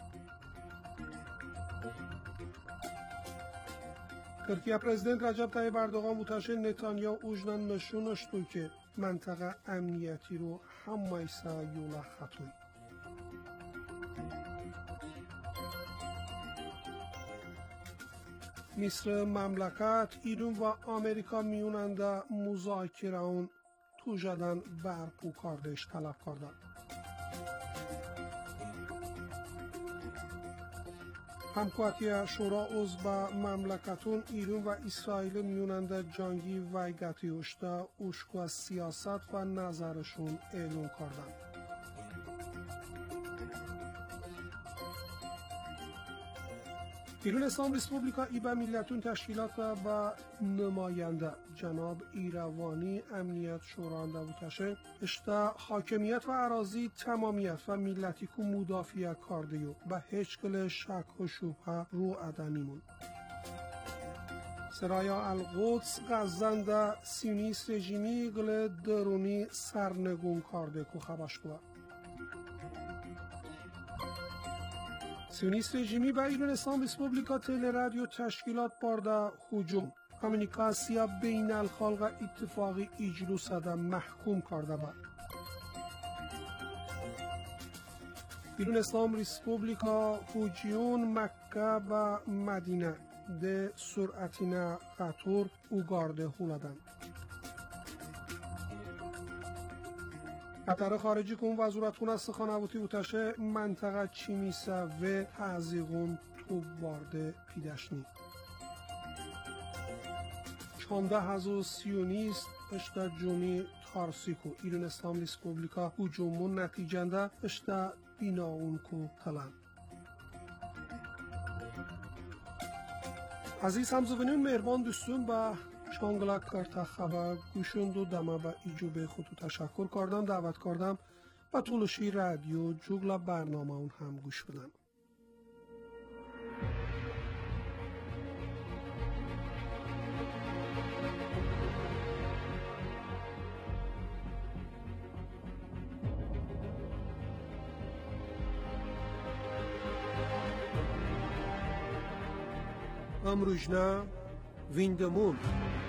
ترکیه پرزیدنت رجب طیب اردوغان بوتش نتانیاهو اوجنان نشونش تو که منطقه امنیتی رو همایسا یولا خطوی. مصر مملکت ایران و آمریکا میوننده مذاکره اون تو جدن برپو کاردش طلب کردن. همکواتی شورا عضو مملکتون ایران و اسرائیل میوننده جنگی و گتیوشتا اوشکو از سیاست و نظرشون اعلام کردن. ایرون اسلام ریسپوبلیکا ایبا میلتون تشکیلات و نماینده جناب ایروانی امنیت شورانده بوتشه اشتا حاکمیت و اراضی تمامیت و میلتی کو مدافع کاردیو و هیچ کل شک و شبهه رو ادنیمون سرایا القدس غزنده سیونیست رژیمی گل درونی سرنگون کارده کو خبش بوده سیونیست رژیمی به ایران اسلام ریسپوبلیکا تل رادیو تشکیلات بارده هجوم کامیونیکاسیا بین الخلق اتفاقی اجلوس ده محکوم کرده بود ایران اسلام ریسپوبلیکا هجیون مکه و مدینه ده سرعتینه قطور اوگارده هولدن قطر خارجی کن وزارتخونه استخانواتی اوتشه منطقه چیمیسه و تعزیقون تو وارده پیدشنی 14,000 سیونیست اشتا جونی تارسیکو ایران اسلام ریسپوبلیکا هجومون نتیجنده اشتا بیناون کو تلن عزیز همزوانین مهربان دوستون با شانگلک کارتا خبر گوشند و دمه و ایجوبه خودتو تشکر کردم دعوت کردم و طولشی رادیو جوگلا برنامه اون هم گوش بدن امروجنا ویندمون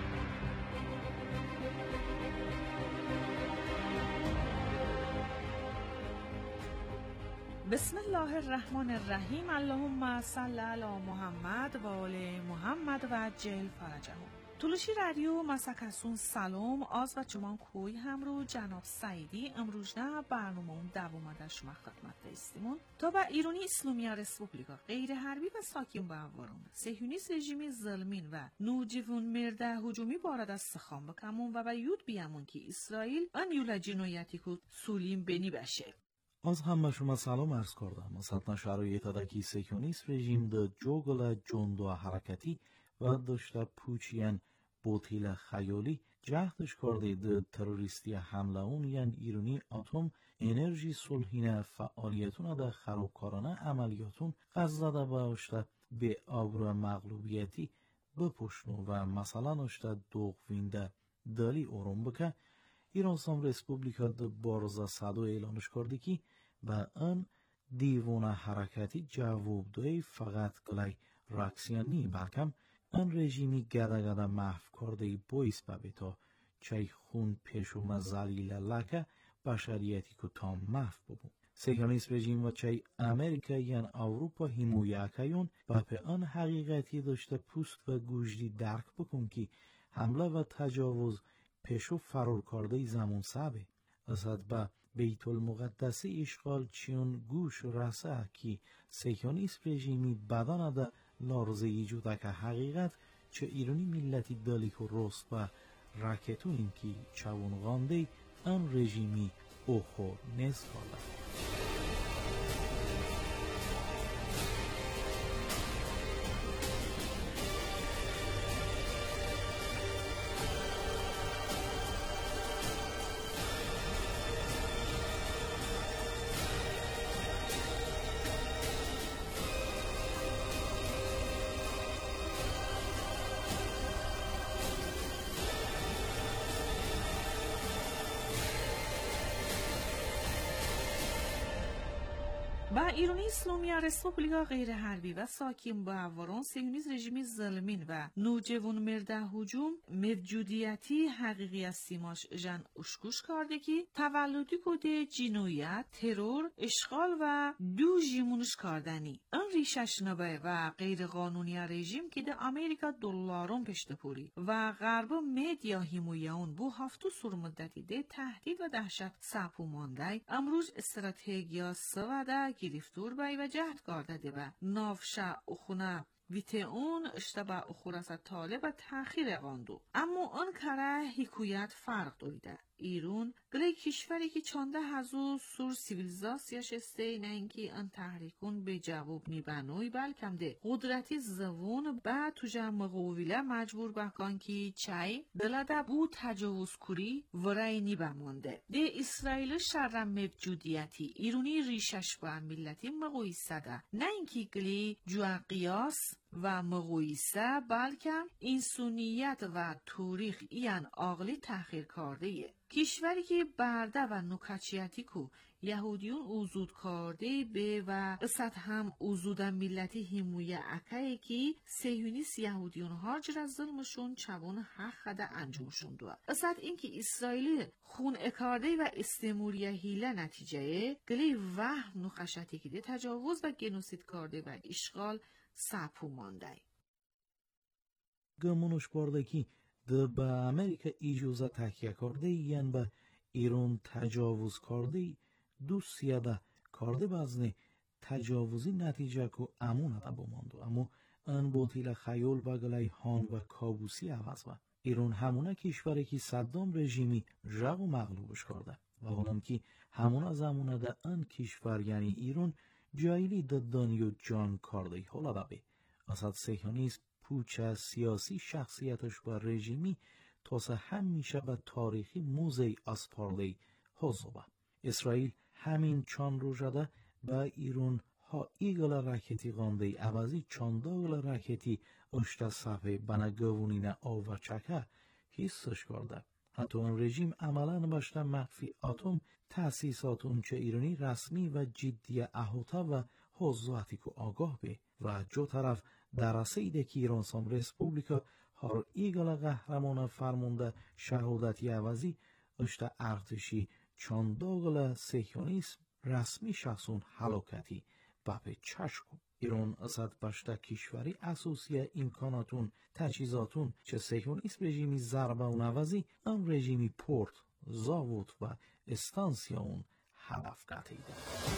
بسم الله الرحمن الرحیم اللهم صل علی محمد و آل محمد و عجل فرجهم طولشی رادیو مسکسون سلام آز و چمان کوی هم رو جناب سعیدی امروز نه برنامه اون دوامده شما خدمت دستیمون تا با ایرانی اسلامی رسپوبلیکا غیر حربی و ساکن با اوارون صهیونیست رژیم ظالمین و نوجوان مرده هجومی بارد از سخام بکمون و یود بیامون که اسرائیل ان یولا جنایتی کود سولیم بنی بشه
از همه شما سلام عرض کردم. اصلا شرایط دکی سیکونیست رژیم د جوگل جندو حرکتی و داشته پوچیان بوتیل خیالی جهدش کرده د تروریستی حمله اون یعن ایرانی اتم انرژی صلحینه فعالیتون د خرابکارانه عملیاتون غزه ده باشته به آور مغلوبیتی بپشنو و مثلا اشته دوغوینده دالی اورم بکه ایران اسلام ریسپوبلیکا د بارزه صدو اعلانش کرده که و آن دیوان حرکتی جواب دوی فقط گلای راکسیانی بلکم آن رژیمی گده محو کرده بایست ببیتا چای خون پیشوم زلیل لکه بشریتی که تام محو ببون سیکانیست رژیم و چای امریکا یعن اروپا حمایتیون و به آن حقیقتی داشته پوست و گوشتی درک بکن که حمله و تجاوز پیشو فرار کرده زمان صعبه ازاد با بیت المقدسی اشغال چیون گوش رسه که سیکانیست رژیمی بدانه ده لارزه ایجوده که حقیقت چه ایرانی ملتی دالیک و رست و راکتو این که چون غانده ان رژیمی اوخو نز کرده
با ایرانی اسلامی رسپوبلیکا غیر حربی و ساکن با اواران صهیونیست رژیم ظالمین و نوجوان مرده هجوم موجودیتی حقیقی از سیماش جن اشکوش کرده که تولدی کده جنایت ترور اشغال و دو جیمونش کردنی آن ریشش نبه و غیر قانونی رژیم که ده امریکا دلارون پشت پوری و غرب مدیا حمایون بو هفتو سر مدتی ده تهدید و دهشت سپو مانده امروز استراتژیا سوده گرفتور بای و جهد کرده و نافشا اخونه ویته اون اشتباه اخورس طالب و تأخیر قاندو اما آن کره حکویت فرق دویده ایرون گلی کشوری که چانده هزو سور سیویلیزاسیاش استه ننکی ان تحریکون به جواب نیبنوی بلکم ده قدرتی زوون با توجه مقویله مجبور بکن که چای دلاده بو تجاوز کری ورای نیبمانده. ده اسرائیل شرم مبجودیتی ایرونی ریشش با ملتی مقویسته نه اینکه گلی جوا قیاس و مقویسه بلکه انسانیت و تاریخ این عقلی تحقیر کرده. کشوری که برده و نکچیتی کو یهودیون اوزود کرده به و قصد هم اوزود ملتی همویه اکایی که سیونیس یهودیون هاجر از ظلمشون چوان حق خده انجامشون دو. قصد این که اسرائیلی خون اکارده و استموریه هیله نتیجه گلی وهم نخشتی که ده تجاوز و گنوسید کرده و اشغال سپو مانده.
گمونش برده که ده به امریکا ایجوزه تحکیه کرده یعنی به ایران تجاوز کرده دوستیه ده کرده بازنه تجاوزی نتیجه که امونه ده بماندو اما ان باطیل خیال و گلای هان و کابوسی عوض و ایران همونه کشوری که صدام رژیمی رق و مغلوبش کرده و اونم که همونه زمونه ده ان کشور یعنی ایران جایلی ده دانیو جان کرده حالا ده به اصد صهیونیسم پوچه سیاسی شخصیتش با رژیمی تاسه هم میشه به تاریخی موزه اسپارلی حضوبه. اسرائیل همین چان رو جده به ایران ها ایگل راکتی غانده عوضی چانداغل راکتی اشت صفحه بنگوونین آو و چکه حسش کرده. حتی اون رژیم عملا باشته مخفی اتم تأسیسات اونچه ایرانی رسمی و جدی احوطه و حضواتی که آگاه به و جو طرف در رسیده که ایران سام رسپوبلیکا هر ایگل قهرمان فرمونده شهادتی عوضی اشت ارتشی چانداغل صهیونیسم رسمی شخصون حلاکتی بپه چشکو ایران اصد باشته کشوری اساسی امکاناتون تجهیزاتون چه صهیونیسم رژیمی ضربه اون عوضی ام رژیمی پورت زاوت و استانسیا اون هدف قطعیده.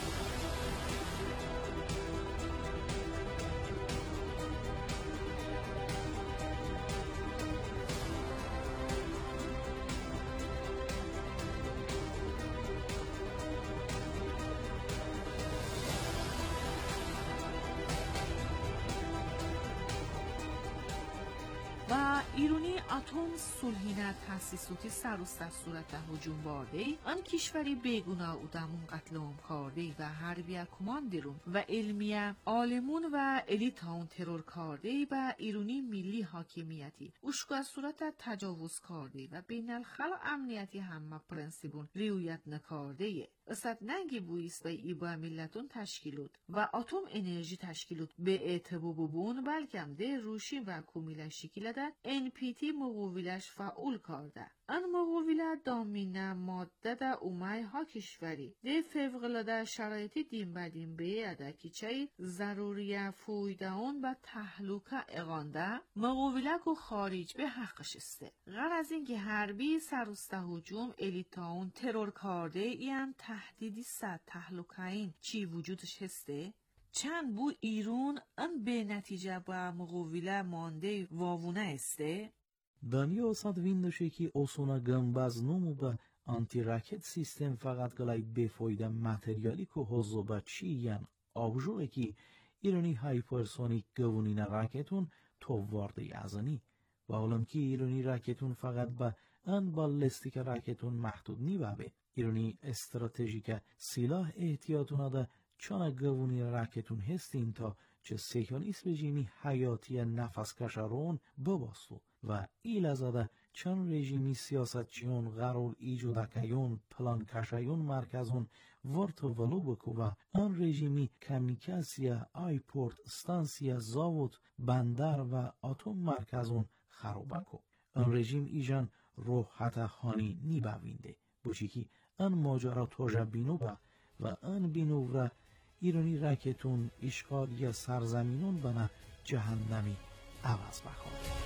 و ایرانی اتم صلحینه تاسیساتی سروست در صورت هجوم بارده آن کشوری بیگناه او دمون قتل عام کرده و حربیه کماندرون و علمیه عالمون و الیت هاون ترور کرده و ایرانی ملی حاکمیتی اوشکو از صورت تجاوز کرده و بین الخلا امنیتی همه پرنسیبون ریویت نکارده اصد ننگی بویست و ایبا ملتون تشکیلود و اتم انرژی تشکیلود به اعتبو ببون بلکم ده روشی و کومیله شکیلده NPT مقویلش فعول کرده. ان مقویله دامینه ماده ده اومای ها کشوری ده فوق‌العاده شرایطی دیم بدیم بیاده که چه ضروریه فویده اون به تحلوکه اقانده مقویله که خارج به حقش استه. غیر از اینکه حربی سروسته هجوم الیتاون ترور کرده این تهدیدی صد تحلوکه این چی وجودش هسته؟ چند بو ایرون ان به نتیجه با مقویله مانده واوونه استه؟
دانیا اصد ویندشه که اصونا گنباز نومو به آنتی راکت سیستم فقط گلای بفایده متریالی که حضو با چی ین آبجوه که ایرانی هایپرسونیک گوونین راکتون تو وارده ازنی و علم که ایرانی راکتون فقط به ان بالستیک راکتون محدود نی بابه ایرانی استراتژیک سلاح احتیاطونه ده چون گوونی راکتون هستین تا چه صهیونیسم رژیمی حیاتی نفس کشارون بباستو و ایلزاده چون رژیمی سیاستچیون قرار ایجاد کیون پلان کشایون مرکزون ورت ولو بکو و آن رژیمی کمیکاسیا آیپورت استانسیا زاوت بندر و اتم مرکزون خرابکو آن رژیم ایجان روح حتی خانی نیبوینده بوشی که آن ماجرا توجه بینو با و آن بینو و ایرانی راکتون اشغال یا سرزمینون بنا جهنمی عوض بخواد.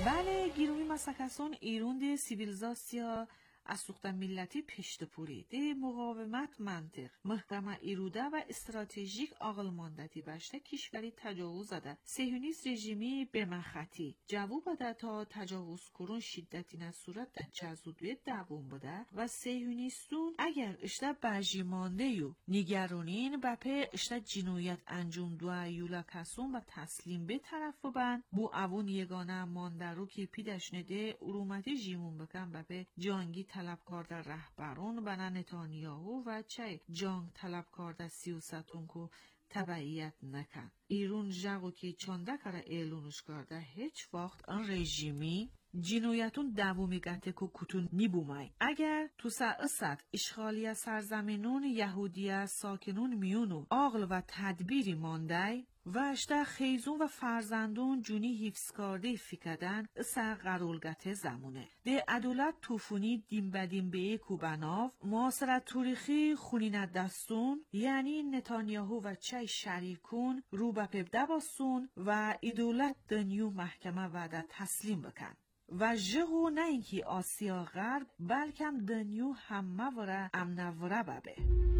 Bale girumi masakason İrunde sivilizasya asukta milleti peştepuri de muqavemat mantık محکمه ایروده و استراتژیک آقلماندتی بشته کشوری تجاوز ده صهیونیست رژیمی برمخطی جواب بده تا تجاوز کرون شدتی نصورت در جزودوی دوم بده و صهیونیستون اگر اشته برژیمانده یو نگرانین بپه اشته جنویت انجام دو یولا کسون و تسلیم به طرف ببن بو اوون یگانه مانده رو که پیدش نده ارومتی جیمون بکن بپه جانگی طلبکار در رهبرون بنا نتانیاهو و چه جنگ طلبکار در سیاستون کو تبعیت نکن. ایرون جاگو که چانده کاره اعلونش کرده هیچ وقت آن رژیمی جنایتون دومی گته کو کتون نیبومای. اگر تو سعصد اشغالی سرزمینون یهودی ساکنون میونو عقل و تدبیری مانده و اشته خیزون و فرزندون جونی حفظ کرده فکردن سر قرولگته زمونه. ده عدالت توفونی دیم بدیم به کوبناف معاصرت تاریخی خونین دستون یعنی نتانیاهو و چای شریکون رو به پبده باسون و عدالت دنیو محکمه وعده تسلیم بکن. و جهو نه اینکی آسیا غرب بلکم دنیو همه وره امنوره ببه.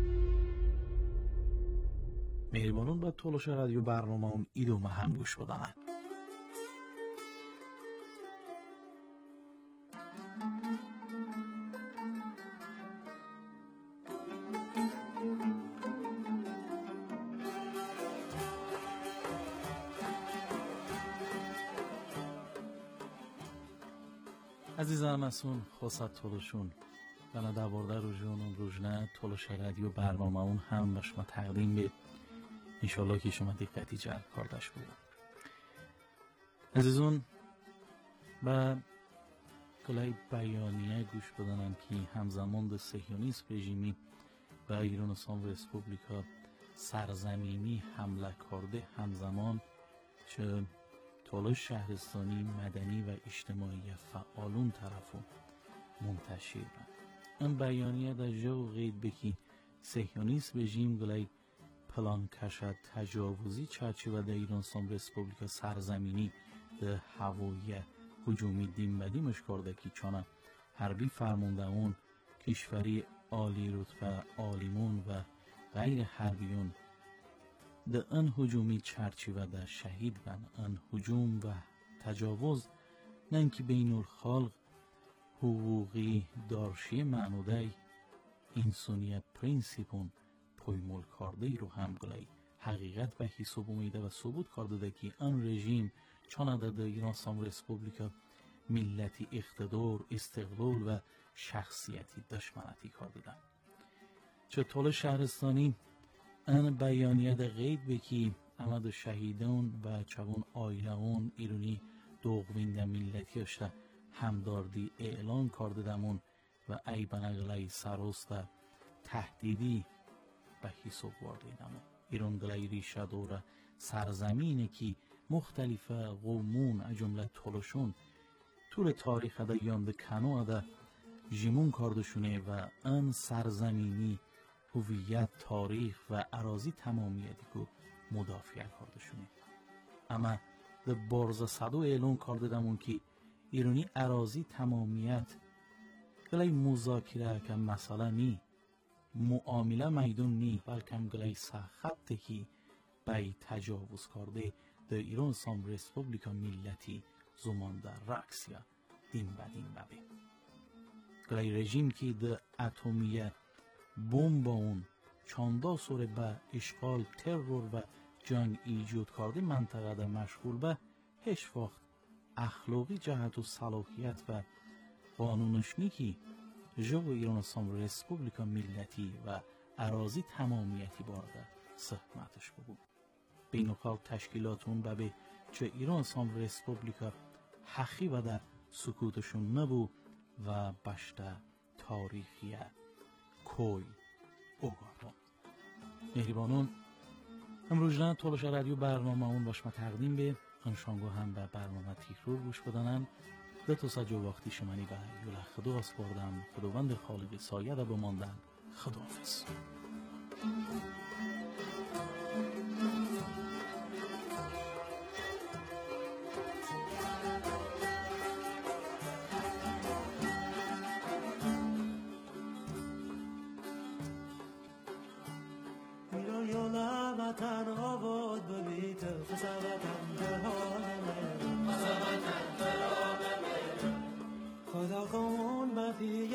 مهربانون به تولش رادیو برنامه اون ایدومه هم گوش بدنن. عزیزان مسون خواست تولشون بنا دوارده روژونون روژنه تولش رادیو برنامه اون هم به شما تقدیم به انشالله که شما دقتی جلب کردش بود. عزیزون با کلای بیانیه گوش بدنم که همزمان ده صهیونیسم رژیمی و ایران اسلام رسپوبلیکا سرزمینی حمله کرده همزمان چه تولش شهرستانی مدنی و اجتماعی فعالون طرفو منتشر بود. این بیانیه در جو غید بکی صهیونیسم رژیم گلای پلان کشد تجاوزی چرچه در ایران اسلام رسپوبلیکا سرزمینی ده هوایی هجومی دیم بدیمش کرده که چانه حربی فرمونده اون کشوری عالی رتبه عالیمون و غیر حربیون ده ان هجومی چرچه و ده شهید بن ان هجوم و تجاوز نه اینکه بین الخلق حقوقی دارشی معنوده انسانیت پرینسیپون پویمول کرده رو هم گلای حقیقت و حساب امیده و ثبوت کرده که آن رژیم چانه در ایران اسلام رسپوبلیکا ملتی اقتدار استقلال و شخصیتی دشمنتی کرده. چطور شهرستانی ان بیانیه در غید بکی اما شهیدان و چون آیلهون ایرانی دوغوین در ملتی اشته همداردی اعلان کرده دمون و ای بنگلای سراست تهدیدی به حساب وارده دمون. ایران گلای ریشه دوره سرزمینه که مختلف قومون جمله تولشون طول تاریخ ده یانده کنو ده جیمون کردشونه و ان سرزمینی هویت تاریخ و اراضی تمامیتی که مدافع کردشونه. اما ده بارز صدو اعلان کرده دمون که ایرانی اراضی تمامیت گلای مذاکره که مسئله نی معامله میدون نی بلکه گلای سخته که بای تجاوز کرده در ایران اسلام رسپوبلیکا ملتی زمان در رقصیا دین بدین ببه گلای رژیم که در اتمیه بوم با اون چاندا سوره به اشغال ترور و جنگ ایجاد کرده منطقه در مشغول به هیچ وقت اخلاقی جهت و صلاحیت و قانونش نی که جو ایران اسلام رسپوبلیکا ملتی و اراضی تمامیتی بارده صحمتش بگو. بینوخال تشکیلاتون به چه ایران اسلام رسپوبلیکا حقی و در سکوتشون نبو و بشته تاریخی کوی اوگارون. مهربانون امروز تولش رادیو برنامه اون باشما تقدیم به انشانگو هم به برنامه تیکرور گوش بدنن ده تا سجو وقتی شمانی به یوله خدا اسپاردم خداوند خالق سایه ده بماندن. خداحافظ.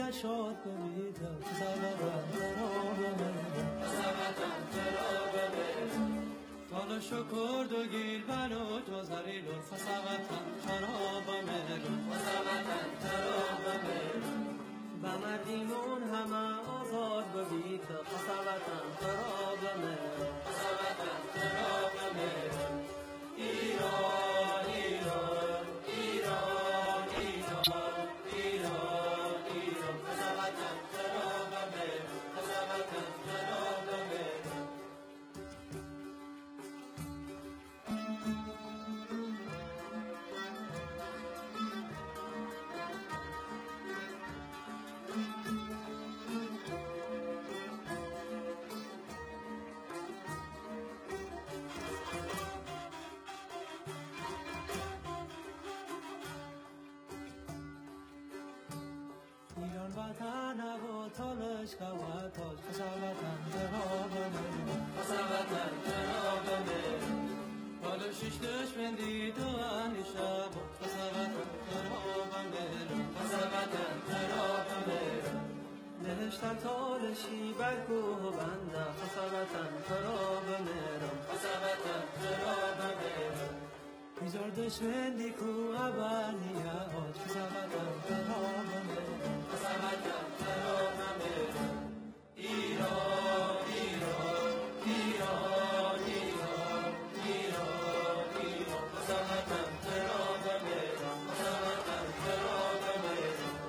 دل شاد ببید سبتم خراب میرم سبتم خراب میرم حالا شکر دو گیل بلو تو زلیل و سبتم خراب میرم سبتم خراب میرم و مردیمون همه آزاد ببید سبتم خراب میرم سبتم خراب میرم ایران ایران ایران ایران ایران ایران سبتم خراب میرم سبتم خراب میرم ایران وطن و تالش قواتاش سبتم خراب میرم سبتم خراب میرم حالا شش دشمن دیدن شب سبتم خراب میرم سبتم خراب میرم نهشتن تالشی بر کوه بنده سبتم خراب میرم سبتم خراب میرم میزار دشمن دی کو ابانیه آج سبتم خراب میرم سبتم خراب میرم ایران ایران ایران ایران ایران ایران سبتم خراب میرم سبتم خراب میرم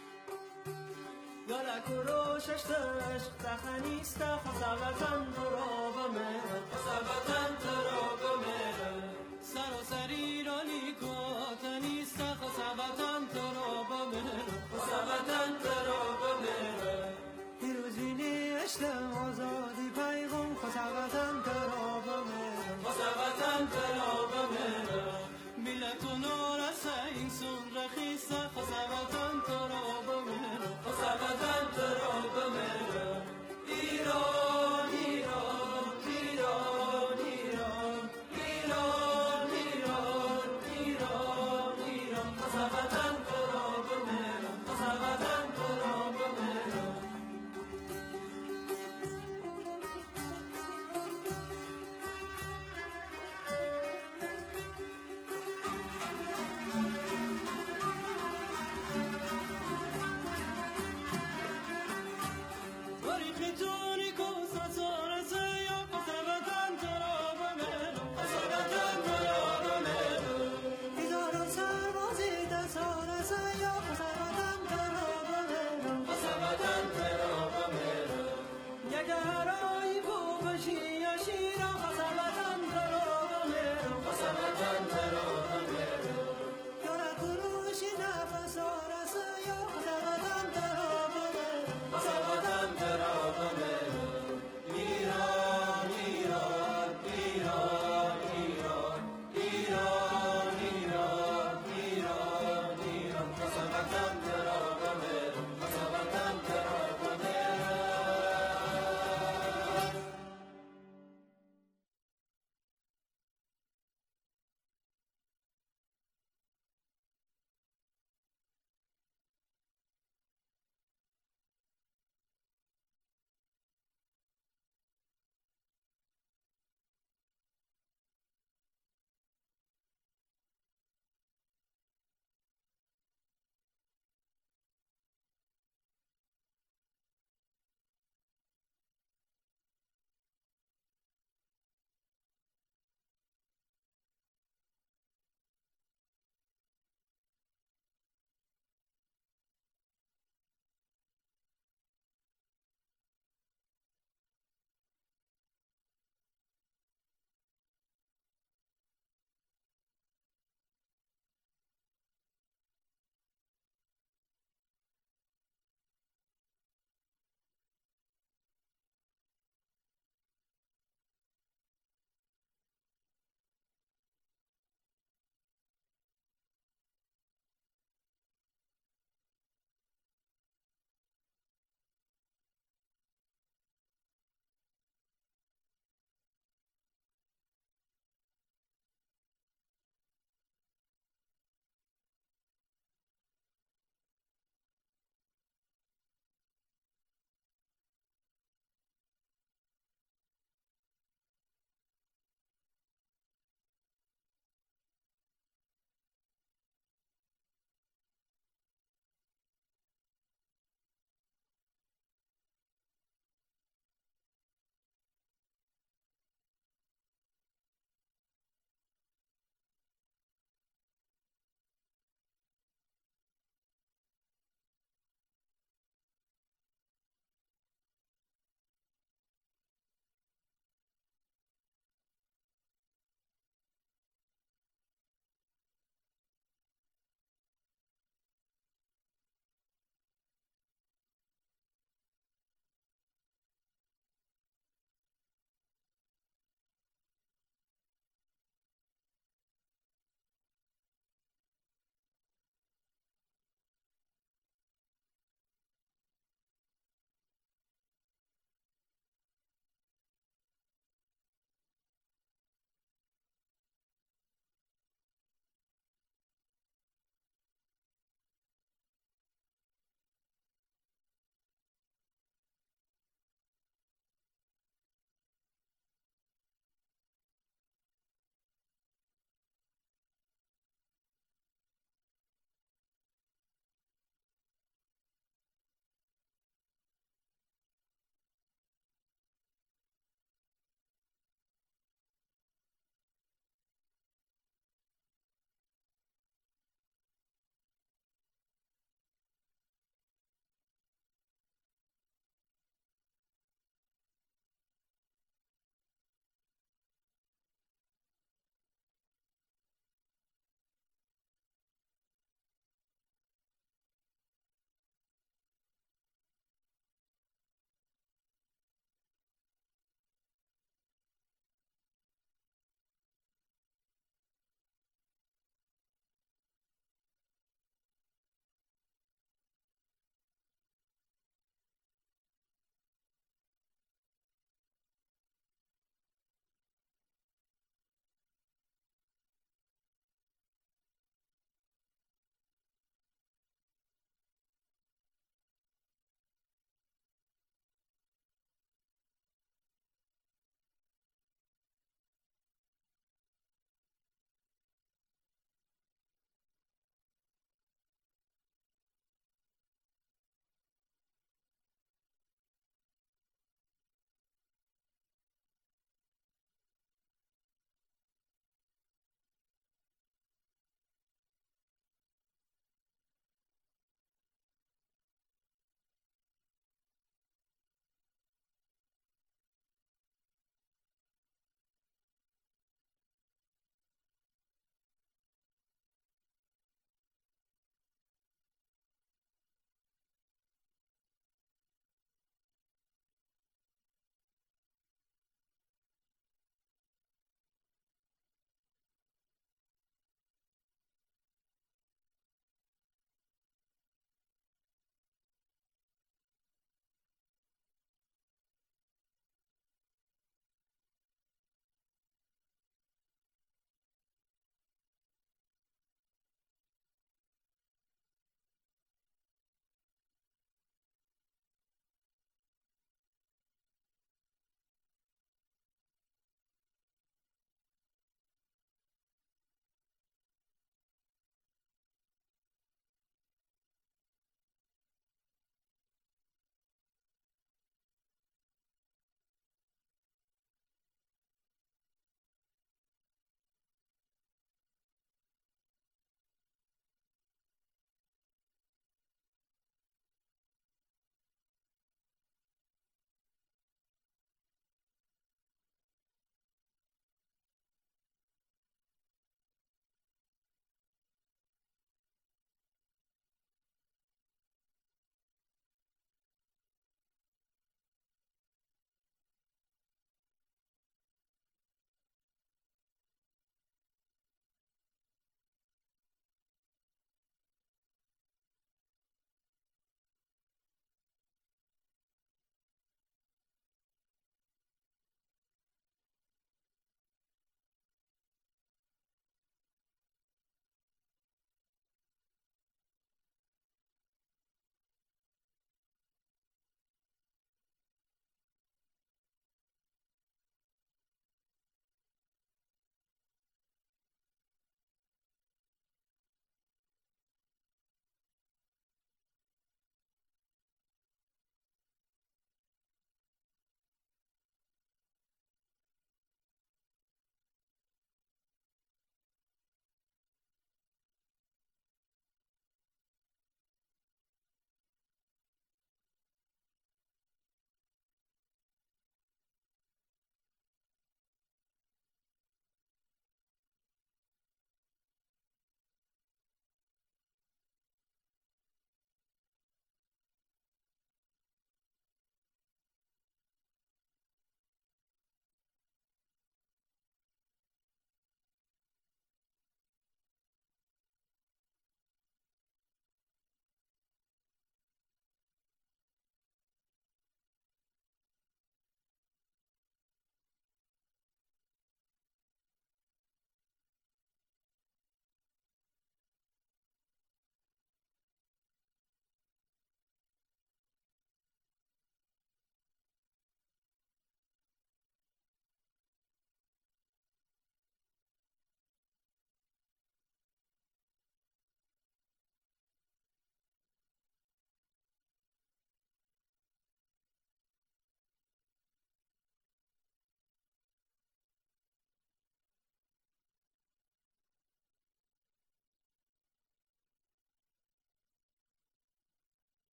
یالا کروشش داشت دخنیست خسابتن برو